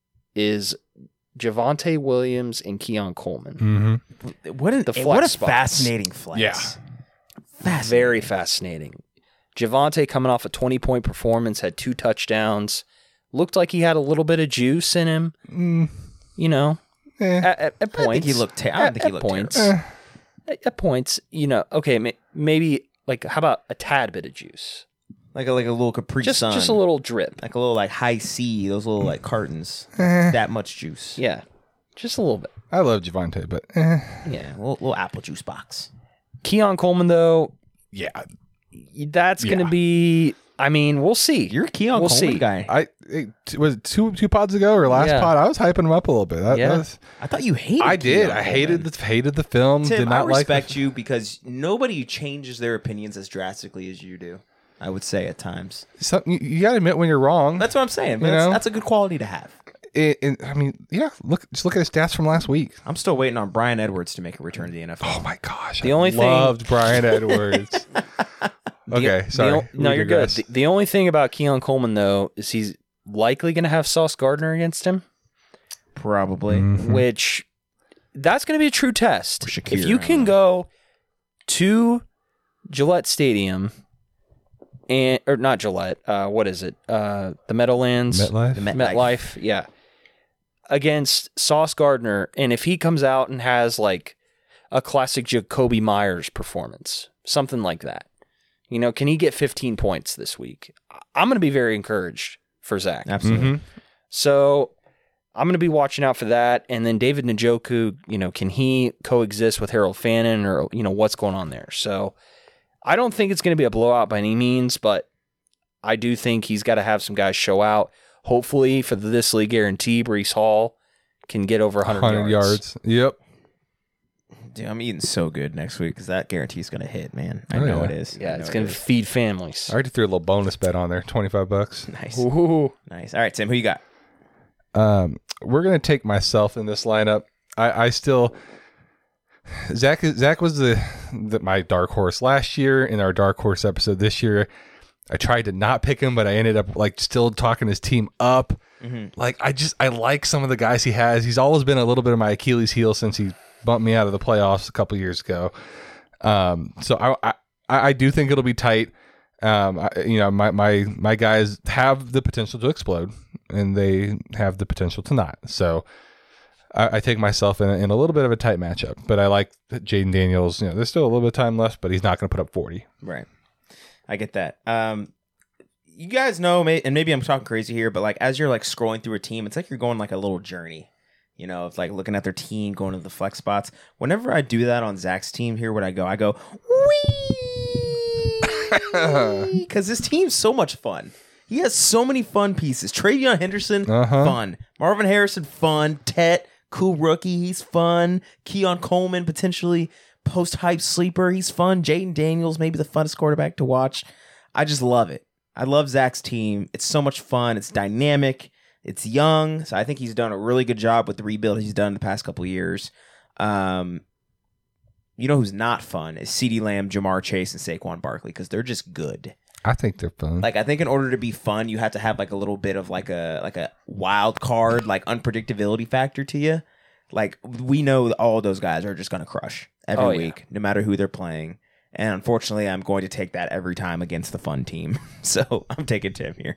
is Javonte Williams and Keon Coleman. Mm-hmm. What a, The what a flex spots. fascinating flex. Yeah. Fascinating. Very fascinating. Javonte coming off a twenty-point performance, had two touchdowns. Looked like he had a little bit of juice in him. Mm, You know, eh. at, at, at I don't points. think he looked ter- I don't At- think he at looked points. terrible. At, at points, you know, okay, may, maybe like how about a tad bit of juice? Like a like a little Capri Just Sun. just a little drip. like a little like high C, those little like cartons. That much juice. Yeah. Just a little bit. I love Javonte, but eh. Yeah, a little, little apple juice box. Keon Coleman though, yeah, that's going to Yeah. be I mean, we'll see. You're a Keon We'll Coleman see. guy. I it, was it two two pods ago or last Yeah. pod. I was hyping him up a little bit. That, Yeah. that was, I thought you hated. I did. Keon I hated Coleman. the hated the film. Tim, did not I like the- respect you because nobody changes their opinions as drastically as you do. I would say at times. Some, you, you got to admit when you're wrong. That's what I'm saying. But You that's, know? that's a good quality to have. It, it- I mean, yeah. Look, just look at his stats from last week. I'm still waiting on Brian Edwards to make a return to the N F L. Oh my gosh, The I only thing- loved Brian Edwards. okay, The- sorry. the o- no, We you're good. digress. The, the only thing about Keon Coleman though is he's likely going to have Sauce Gardner against him, Probably. Mhm. which that's going to be a true test. Or Shakir, If you I don't can know. go to Gillette Stadium and or not Gillette, uh, what is it? Uh, the Meadowlands, MetLife? The MetLife. MetLife, yeah, against Sauce Gardner, and if he comes out and has like a classic Jacoby Myers performance, something like that, you know, can he get fifteen points this week? I'm going to be very encouraged for Zach. Absolutely. Mhm. So I'm going to be watching out for that. And then David Njoku, you know, can he coexist with Harold Fannin or, you know, what's going on there? So I don't think it's going to be a blowout by any means, but I do think he's got to have some guys show out. Hopefully for the This League guarantee, Brees Hall can get over one hundred, one hundred yards. yards. Yep. Dude, I'm eating so good next week because that guarantee is going to hit, man. I Oh, know yeah. it is. I Yeah, know it's it going to is. feed families. I already threw a little bonus bet on there, twenty-five bucks. Nice. Ooh. Nice. All right, Tim, who you got? Um, we're gonna take myself in this lineup. I, I still Zach is- Zach was the, the my dark horse last year. In our dark horse episode this year, I tried to not pick him, but I ended up like still talking his team up. Like I just I like some of the guys he has. He's always been a little bit of my Achilles heel since he bumped me out of the playoffs a couple years ago. Um, so I, I I do think it'll be tight. Um, I, you know, my, my, my guys have the potential to explode and they have the potential to not. So I, I take myself in a, in a little bit of a tight matchup, but I like Jaden Daniels. You know, there's still a little bit of time left, but he's not going to put up forty. Right. I get that. Um, you guys know, may- and maybe I'm talking crazy here, but like as you're like scrolling through a team, it's like you're going like a little journey. You know, it's like looking at their team, going to the flex spots. Whenever I do that on Zach's team, here what I go, I go, wee, because this team's so much fun. He has so many fun pieces. Travion Henderson, Uh-huh. fun. Marvin Harrison, fun. Tet, cool rookie, he's fun. Keon Coleman, potentially post-hype sleeper, he's fun. Jaden Daniels, maybe the funnest quarterback to watch. I just love it. I love Zach's team. It's so much fun. It's dynamic. It's young, so I think he's done a really good job with the rebuild he's done the past couple of years. Um, you know who's not fun is CeeDee Lamb, Jamar Chase, and Saquon Barkley because they're just good. I think they're fun. Like I think in order to be fun, you have to have like a little bit of like a like a wild card, like unpredictability factor to you. Like we know all those guys are just going to crush every Oh, yeah. week, no matter who they're playing. And unfortunately, I'm going to take that every time against the fun team. So I'm taking Tim here.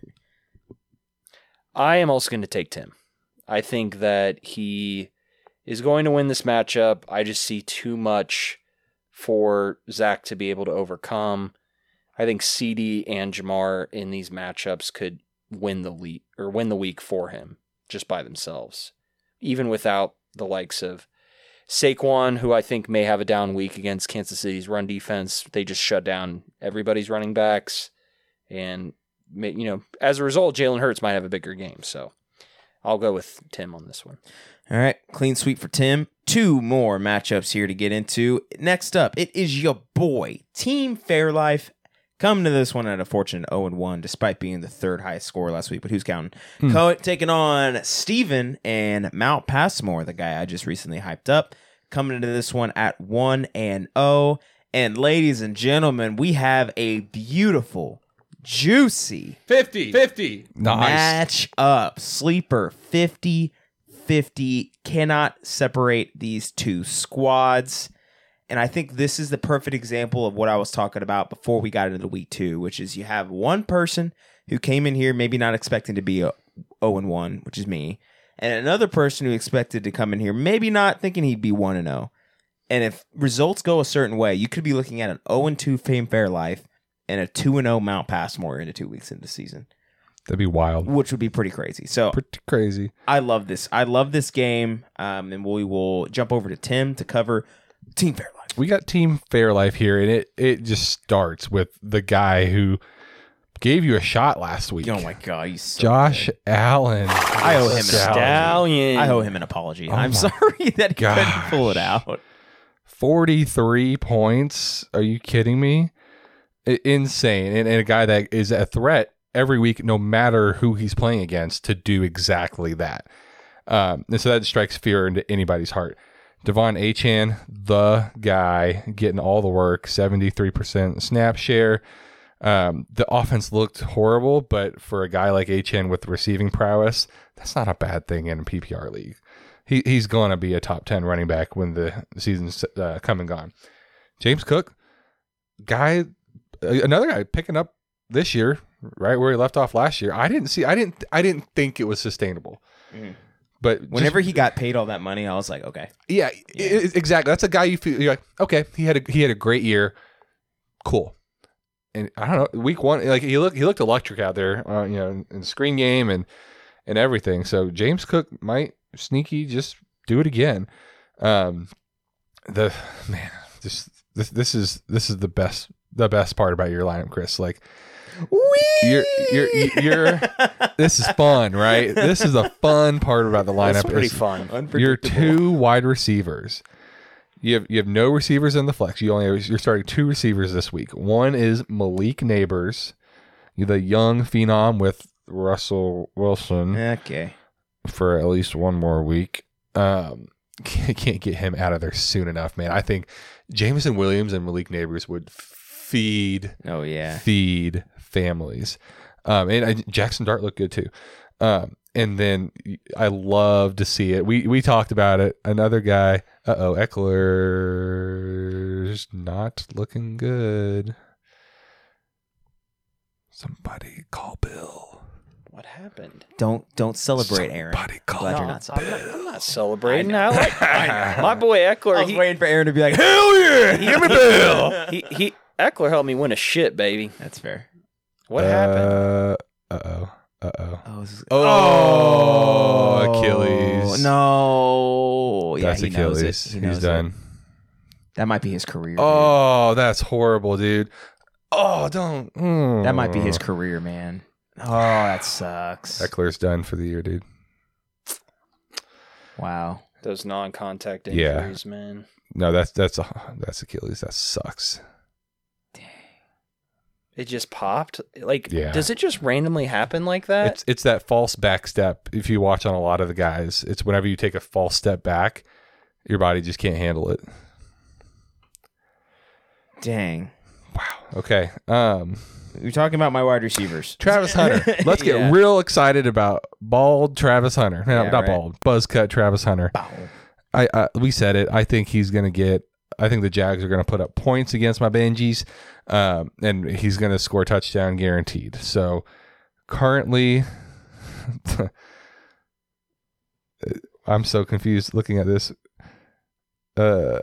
I am also going to take Tim. I think that he is going to win this matchup. I just see too much for Zach to be able to overcome. I think CeeDee and Jamar in these matchups could win the lead or win the week for him just by themselves, even without the likes of Saquon, who I think may have a down week against Kansas City's run defense. They just shut down everybody's running backs, and you know, as a result, Jalen Hurts might have a bigger game. So I'll go with Tim on this one. All right, clean sweep for Tim. Two more matchups here to get into. Next up, it is your boy, Team Fairlife. Coming to this one at a fortunate oh and one, despite being the third highest score last week. But who's counting? Hmm. Co- taking on Steven and Mount Passmore, the guy I just recently hyped up. Coming into this one at one and oh. And ladies and gentlemen, we have a beautiful, juicy fifty. fifty. Nice. match up. Sleeper fifty fifty. Cannot separate these two squads. And I think this is the perfect example of what I was talking about before we got into the week two, which is you have one person who came in here maybe not expecting to be a oh and one, which is me, and another person who expected to come in here maybe not thinking he'd be one and oh. And if results go a certain way, you could be looking at an oh and two Fame Fairlife and a two and oh Mount Passmore into two weeks into the season, That'd be wild. which would be pretty crazy. So Pretty crazy. I love this. I love this game. Um, and we will jump over to Tim to cover Team Fairlife. We got Team Fairlife here, and it, it just starts with the guy who gave you a shot last week. Oh my god, he's so Josh Allen. I owe him an Stallion. I owe him an apology. Oh I'm my sorry that he couldn't gosh. pull it out. forty-three points. Are you kidding me? I- insane. And, and a guy that is a threat every week, no matter who he's playing against, to do exactly that. Um, and so that strikes fear into anybody's heart. Devon Achane, the guy, getting all the work, seventy-three percent snap share. Um, the offense looked horrible, but for a guy like Achane with receiving prowess, that's not a bad thing in a P P R league. He He's going to be a top ten running back when the season's uh, come and gone. James Cook, guy, another guy picking up this year, right where he left off last year. I didn't see, I didn't, I didn't think it was sustainable. Mm-hmm. But just- Whenever he got paid all that money, I was like, okay. yeah, Yeah. i- i- exactly. That's a guy you feel you're like, okay, he had a he had a great year, cool. And I don't know, week one, like he looked he looked electric out there, uh, you know, in the screen game and and everything. So James Cook might sneaky just do it again. Um, the man, just this this is this is the best the best part about your lineup, Chris. Like. You're, you're, you're, this is fun, right? This is the fun part about the lineup. That's pretty is fun. Your two wide receivers. You have you have no receivers in the flex. You only have, you're starting two receivers this week. One is Malik Neighbors, the young phenom with Russell Wilson Okay. for at least one more week. Um, can't get him out of there soon enough, man. I think Jameson Williams and Malik Neighbors would feed Oh, yeah. feed families. Um, and I, Jackson Dart looked good too. Um, and then I love to see it. We we talked about it. Another guy. Uh oh, Eckler's not looking good. Somebody call Bill. What happened? Don't don't celebrate, Aaron. Somebody call Glad you're Bill. not I'm celebrating. not, I'm not celebrating. I like my boy Eckler. I was he, waiting for Aaron to be like, hell yeah, give me Bill. he he Eckler helped me win a shit, baby. That's fair. What happened? Uh oh. Uh oh. Oh, this is- Oh, Achilles. No. Yeah, That's he knows it. Achilles. He knows He's done. it. That might be his career. dude. Oh, that's horrible, dude. Oh, don't. Mm. That might be his career, man. Oh, that sucks. Eckler's done for the year, dude. Wow. Those non-contact Yeah. injuries, man. No, that's that's a, that's Achilles. That sucks. It just popped. Like, Yeah. does it just randomly happen like that? It's it's that false back step. If you watch on a lot of the guys, it's whenever you take a false step back, your body just can't handle it. Dang. Okay. Um, You're talking about my wide receivers. Travis Hunter. Let's get Yeah. real excited about bald Travis Hunter. No, Yeah, not right. bald. Buzz cut Travis Hunter. I, I we said it. I think he's going to get. I think the Jags are going to put up points against my Benjis, um, and he's going to score a touchdown guaranteed. So currently, I'm so confused looking at this. Uh,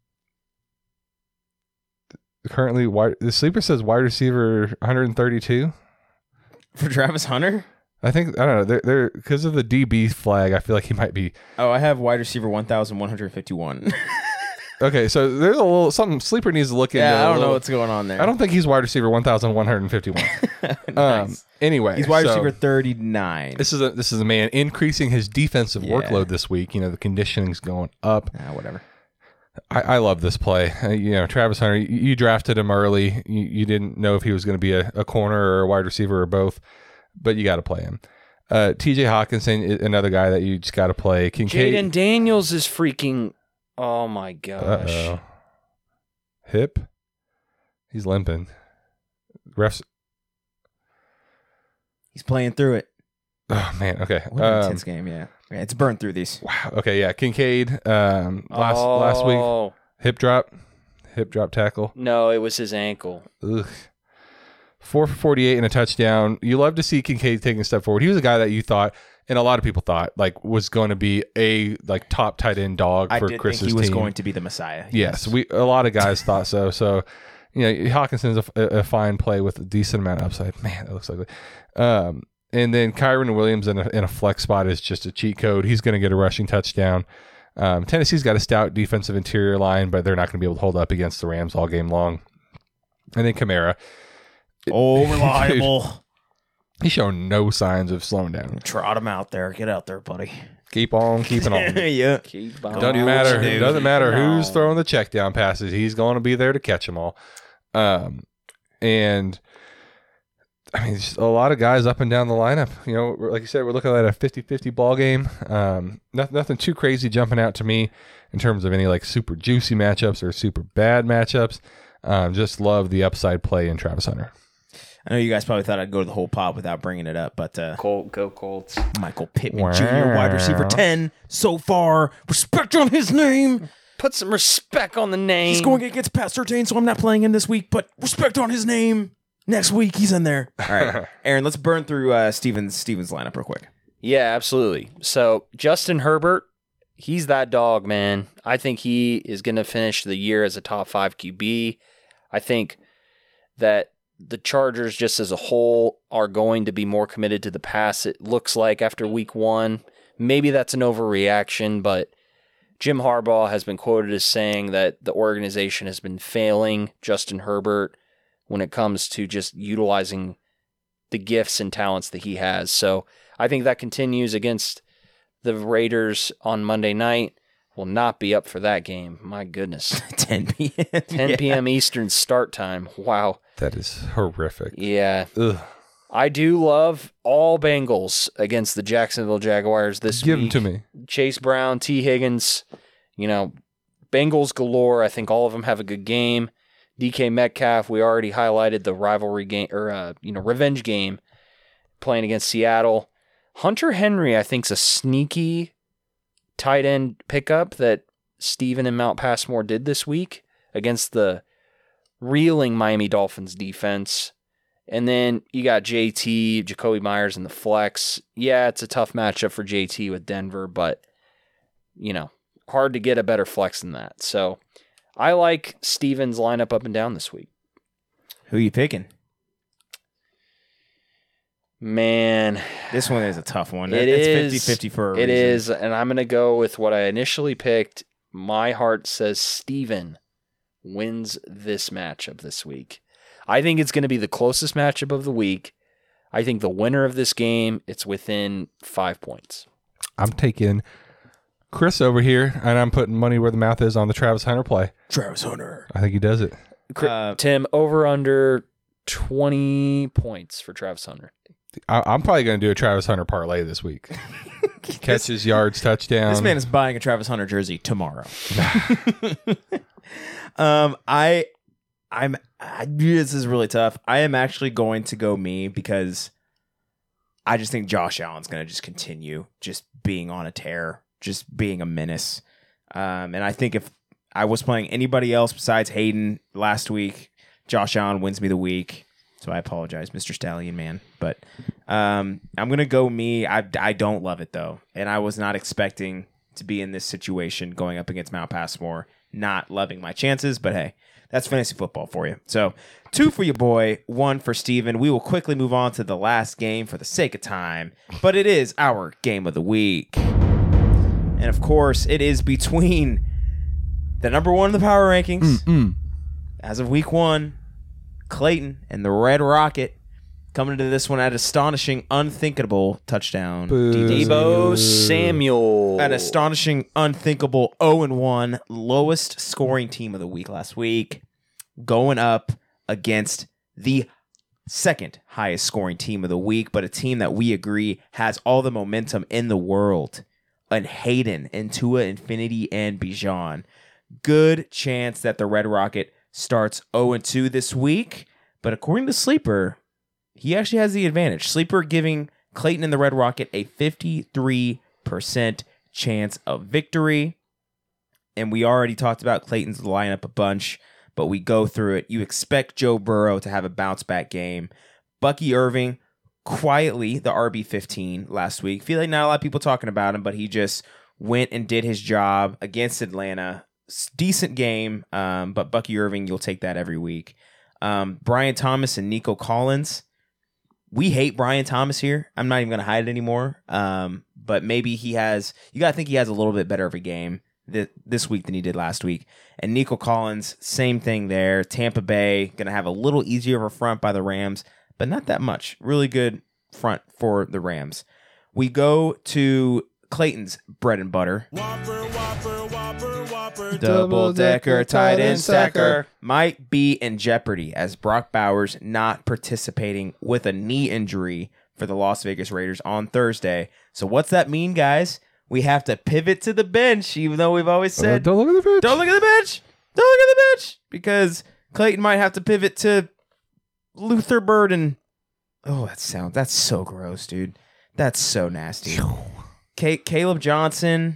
currently, wide, the sleeper says wide receiver one thirty-two. For Travis Hunter? I think I don't know. They're, they're because of the D B flag. I feel like he might be. Oh, I have wide receiver one thousand one hundred fifty-one. Okay, so there's a little something sleeper needs to look into. Yeah, I a don't know little- what's going on there. I don't think he's wide receiver one thousand one hundred fifty-one. Nice. Um. Anyway, He's wide so receiver thirty-nine. This is a this is a man increasing his defensive Yeah. workload this week. You know the conditioning's going up. Ah, whatever. I, I love this play. Uh, you know, Travis Hunter. You, you drafted him early. You, you didn't know if he was going to be a, a corner or a wide receiver or both, but you got to play him. Uh, T J Hawkinson, i- another guy that you just got to play. Kincaid. Jaden Daniels is freaking. Oh my gosh. Uh-oh. Hip. He's limping. Refs. He's playing through it. Oh man. Okay. What an Um, intense game, yeah. yeah. It's burned through these. wow. Okay. Yeah. Kincaid. Um. Last oh, last week. Hip drop. Hip drop tackle. No, it was his ankle. Ugh. Four for forty-eight and a touchdown. You love to see Kincaid taking a step forward. He was a guy that you thought, and a lot of people thought, like was going to be a like top tight end dog I for did Chris's think he was team. going to be the Messiah. Yes, we a lot of guys thought so. So, you know, Hawkinson's a, a fine play with a decent amount of upside. Man, that looks ugly. Um, and then Kyron Williams in a, in a flex spot is just a cheat code. He's going to get a rushing touchdown. Um, Tennessee's got a stout defensive interior line, but they're not going to be able to hold up against the Rams all game long. And then Kamara. Oh, reliable. He's showing no signs of slowing down. Trot him out there. Get out there, buddy. Keep on keeping on. yeah. Keep on. Doesn't Do what matter. you do. Doesn't matter who's No. throwing the check down passes. He's going to be there to catch them all. Um, and I mean, just a lot of guys up and down the lineup. You know, we're- like you said, we're looking at a fifty-fifty ball game. Um, nothing, nothing too crazy jumping out to me in terms of any like super juicy matchups or super bad matchups. Um, just love the upside play in Travis Hunter. I know you guys probably thought I'd go to the whole pot without bringing it up, but uh, Colt, go Colts. Michael Pittman Junior, wide receiver ten so far. Respect on his name. Put some respect on the name. He's going against Pat Surtain, so I'm not playing him this week, but respect on his name. Next week, he's in there. All right, Aaron, let's burn through uh, Steven's, Steven's lineup real quick. Yeah, absolutely. So Justin Herbert, he's that dog, man. I think he is going to finish the year as a top five Q B. I think that the Chargers, just as a whole, are going to be more committed to the pass, it looks like, after week one. Maybe that's an overreaction, but Jim Harbaugh has been quoted as saying that the organization has been failing Justin Herbert when it comes to just utilizing the gifts and talents that he has. So I think that continues against the Raiders on Monday night. Will not be up for that game. My goodness. ten p.m. ten p.m. Eastern start time. Wow. That is horrific. Yeah. Ugh. I do love all Bengals against the Jacksonville Jaguars this Give them week. to me. Chase Brown, T. Higgins, you know, Bengals galore. I think all of them have a good game. D K Metcalf, we already highlighted the rivalry game, or, uh, you know, revenge game playing against Seattle. Hunter Henry, I think, is a sneaky tight end pickup that Steven and Mount Passmore did this week against the reeling Miami Dolphins defense. And then you got J T, Jacoby Myers in the flex. Yeah, it's a tough matchup for J T with Denver, but, you know, hard to get a better flex than that. So I like Steven's lineup up and down this week. Who you picking? Man, This one is a tough one. It it's is fifty-fifty for a It reason. is, and I'm going to go with what I initially picked. My heart says Steven wins this matchup this week. I think it's going to be the closest matchup of the week. I think the winner of this game, it's within five points. I'm taking Chris over here, and I'm putting money where the mouth is on the Travis Hunter play. Travis Hunter. I think he does it. Cri- Uh, Tim, over under twenty points for Travis Hunter. I, I'm probably going to do a Travis Hunter parlay this week. Catches, yards, touchdown. This man is buying a Travis Hunter jersey tomorrow. um, I, I'm. I, this is really tough. I am actually going to go me because I just think Josh Allen's going to just continue just being on a tear, just being a menace. Um, and I think if I was playing anybody else besides Hayden last week, Josh Allen wins me the week. So I apologize, Mister Stallion, man. But um, I'm going to go me. I, I don't love it, though. And I was not expecting to be in this situation going up against Mount Passmore, not loving my chances. But hey, that's fantasy football for you. So two for your boy, one for Steven. We will quickly move on to the last game for the sake of time. But it is our game of the week. And of course, it is between the number one in the power rankings Mm-mm. as of week one, Clayton and the Red Rocket, coming into this one at astonishing, unthinkable touchdown. Boo. Debo Samuel. An astonishing, unthinkable oh and one, lowest scoring team of the week last week, going up against the second highest scoring team of the week, but a team that we agree has all the momentum in the world. And Hayden, and Tua Infinity, and Bijan. Good chance that the Red Rocket starts oh and two this week, but according to Sleeper, he actually has the advantage. Sleeper giving Clayton and the Red Rocket a fifty-three percent chance of victory. And we already talked about Clayton's lineup a bunch, but we go through it. You expect Joe Burrow to have a bounce back game. Bucky Irving, quietly the R B fifteen last week. Feel like not a lot of people talking about him, but he just went and did his job against Atlanta. Decent game, um, but Bucky Irving, you'll take that every week. Um, Brian Thomas and Nico Collins. We hate Brian Thomas here. I'm not even going to hide it anymore. Um, but maybe he has, you got to think he has a little bit better of a game th- this week than he did last week. And Nico Collins, same thing there. Tampa Bay, going to have a little easier of a front by the Rams, but not that much. Really good front for the Rams. We go to Clayton's bread and butter. Whopper, whopper, whopper, whopper. Double-decker tight end stacker might be in jeopardy as Brock Bowers not participating with a knee injury for the Las Vegas Raiders on Thursday. So what's that mean, guys? We have to pivot to the bench, even though we've always Uh, said, don't look at the bench. don't look at the bench. Don't look at the bench. Because Clayton might have to pivot to Luther Burden. Oh, that sounds, that's so gross, dude. That's so nasty. Ca- Caleb Johnson.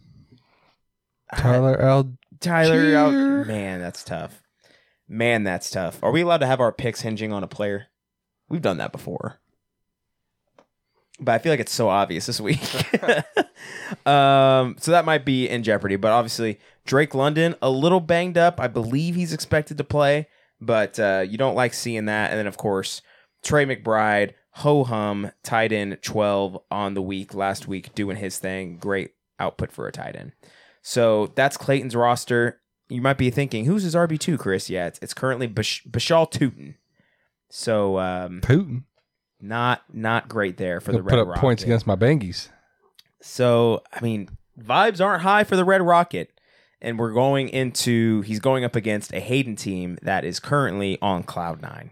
Tyler Al. Tyler, out, Cheer. man, that's tough. Man, that's tough. Are we allowed to have our picks hinging on a player? We've done that before. But I feel like it's so obvious this week. um, so that might be in jeopardy. But obviously, Drake London, a little banged up. I believe he's expected to play. But uh, you don't like seeing that. And then, of course, Trey McBride, ho-hum, tight end twelve on the week. Last week, doing his thing. Great output for a tight end. So that's Clayton's roster. You might be thinking, who's his R B two, Chris? Yeah, it's, it's currently Bash- Bashal Tootin. So um, Putin. not not great there for He'll the Red put up Rocket. points against my Bangies. So, I mean, vibes aren't high for the Red Rocket. And we're going into, he's going up against a Hayden team that is currently on cloud nine.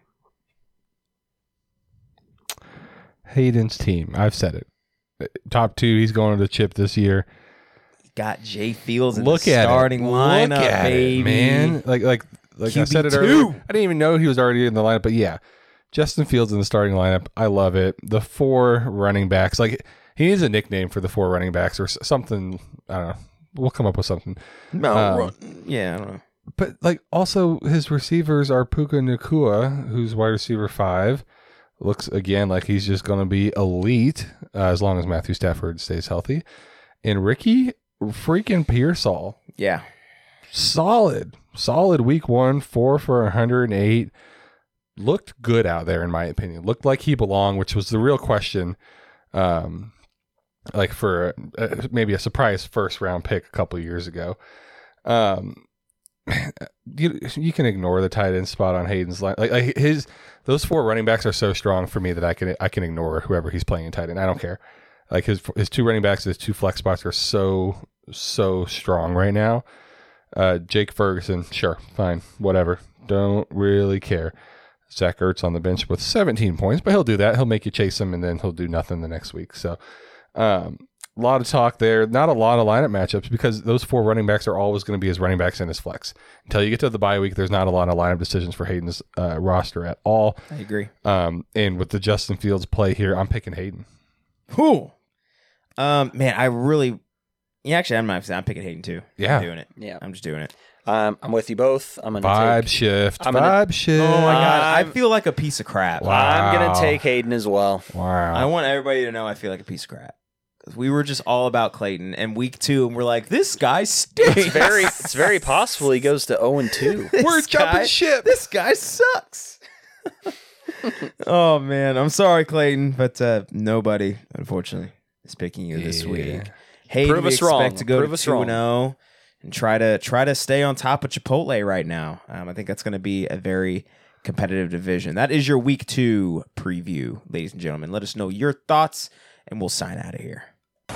Hayden's team. I've said it. Top two. He's going to the chip this year. Got Jay Fields in Look the at starting it. lineup, Look at baby. it, man. Like like like I Q B said it two. earlier. I didn't even know he was already in the lineup, but yeah, Justin Fields in the starting lineup. I love it. The four running backs. Like he needs a nickname for the four running backs or something. I don't know. We'll come up with something. No, Um, ru- yeah, I don't know. But like also his receivers are Puka Nakua, who's wide receiver five. Looks again like he's just going to be elite uh, as long as Matthew Stafford stays healthy. And Ricky freaking Pearsall. Yeah. Solid. Solid week one, four for one hundred eight. Looked good out there, in my opinion. Looked like he belonged, which was the real question. Um, like for uh, maybe a surprise first round pick a couple of years ago. Um, you you can ignore the tight end spot on Hayden's line. Like, like his those four running backs are so strong for me that I can I can ignore whoever he's playing in tight end. I don't care. Like his his two running backs, his two flex spots are so so strong right now. Uh, Jake Ferguson, sure, fine, whatever. Don't really care. Zach Ertz on the bench with seventeen points, but he'll do that. He'll make you chase him, and then he'll do nothing the next week. So um, a lot of talk there. Not a lot of lineup matchups because those four running backs are always going to be his running backs and his flex. Until you get to the bye week, there's not a lot of lineup decisions for Hayden's uh, roster at all. I agree. Um, and with the Justin Fields play here, I'm picking Hayden. Who? Um, man, I really. Yeah, actually, I'm not. I'm picking Hayden too. Yeah. I'm doing it. Yeah. I'm just doing it. Um, I'm with you both. I'm gonna Vibe take, shift. I'm Vibe gonna- shift. Oh my god, I I'm- feel like a piece of crap. Wow. I'm gonna take Hayden as well. Wow. I want everybody to know I feel like a piece of crap. 'Cause we were just all about Clayton, and week two, and we're like, this guy stinks. It's very, it's very possible he goes to zero and two. This We're jumping guy- ship. This guy sucks. Oh man, I'm sorry, Clayton, but uh, nobody, unfortunately, is picking you this Yeah. week. Hayden, Prove we us expect wrong. to go Prove to us two wrong. and zero and try to try to stay on top of Chipotle right now. Um, I think that's going to be a very competitive division. That is your week two preview, ladies and gentlemen. Let us know your thoughts, and we'll sign out of here.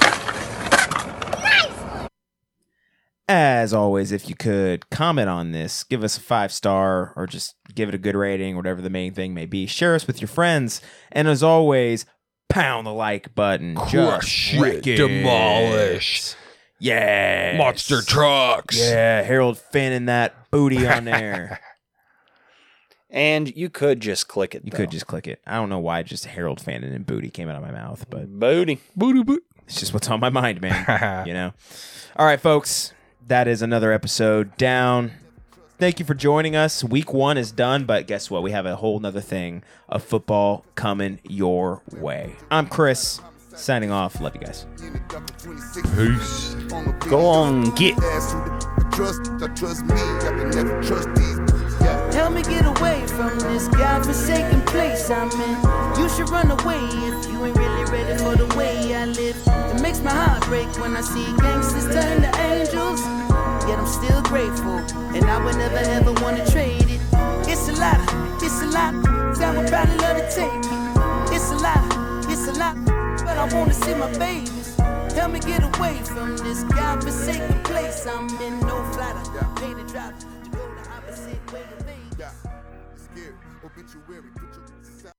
As always, if you could comment on this, give us a five star or just give it a good rating, whatever the main thing may be. Share us with your friends. And as always, pound the like button. Crush Just wreck it. Demolish. Yeah. Monster trucks. Yeah. Harold fanning that booty on there. And you could just click it. You though. could just click it. I don't know why just Harold fanning and booty came out of my mouth, but booty. Booty boot. it's just what's on my mind, man. You know? All right, folks. That is another episode down. Thank you for joining us. Week one is done, but guess what? We have a whole nother thing of football coming your way. I'm Chris, signing off. Love you guys. Peace. Go on, get. Trust, trust me, I can never trust these. Yeah. Help me get away from this godforsaken place I'm in. You should run away if you ain't really ready for the way I live. It makes my heart break when I see gangsters turn to angels. Yet I'm still grateful, and I would never ever want to trade it. It's a lot, it's a lot, that would probably love to take it. It's a lot, it's a lot, but I want to see my babies. Help me get away from this godforsaken place I'm in. No flight, pay the drive to go the opposite way to Vegas. Scared, obituary, put your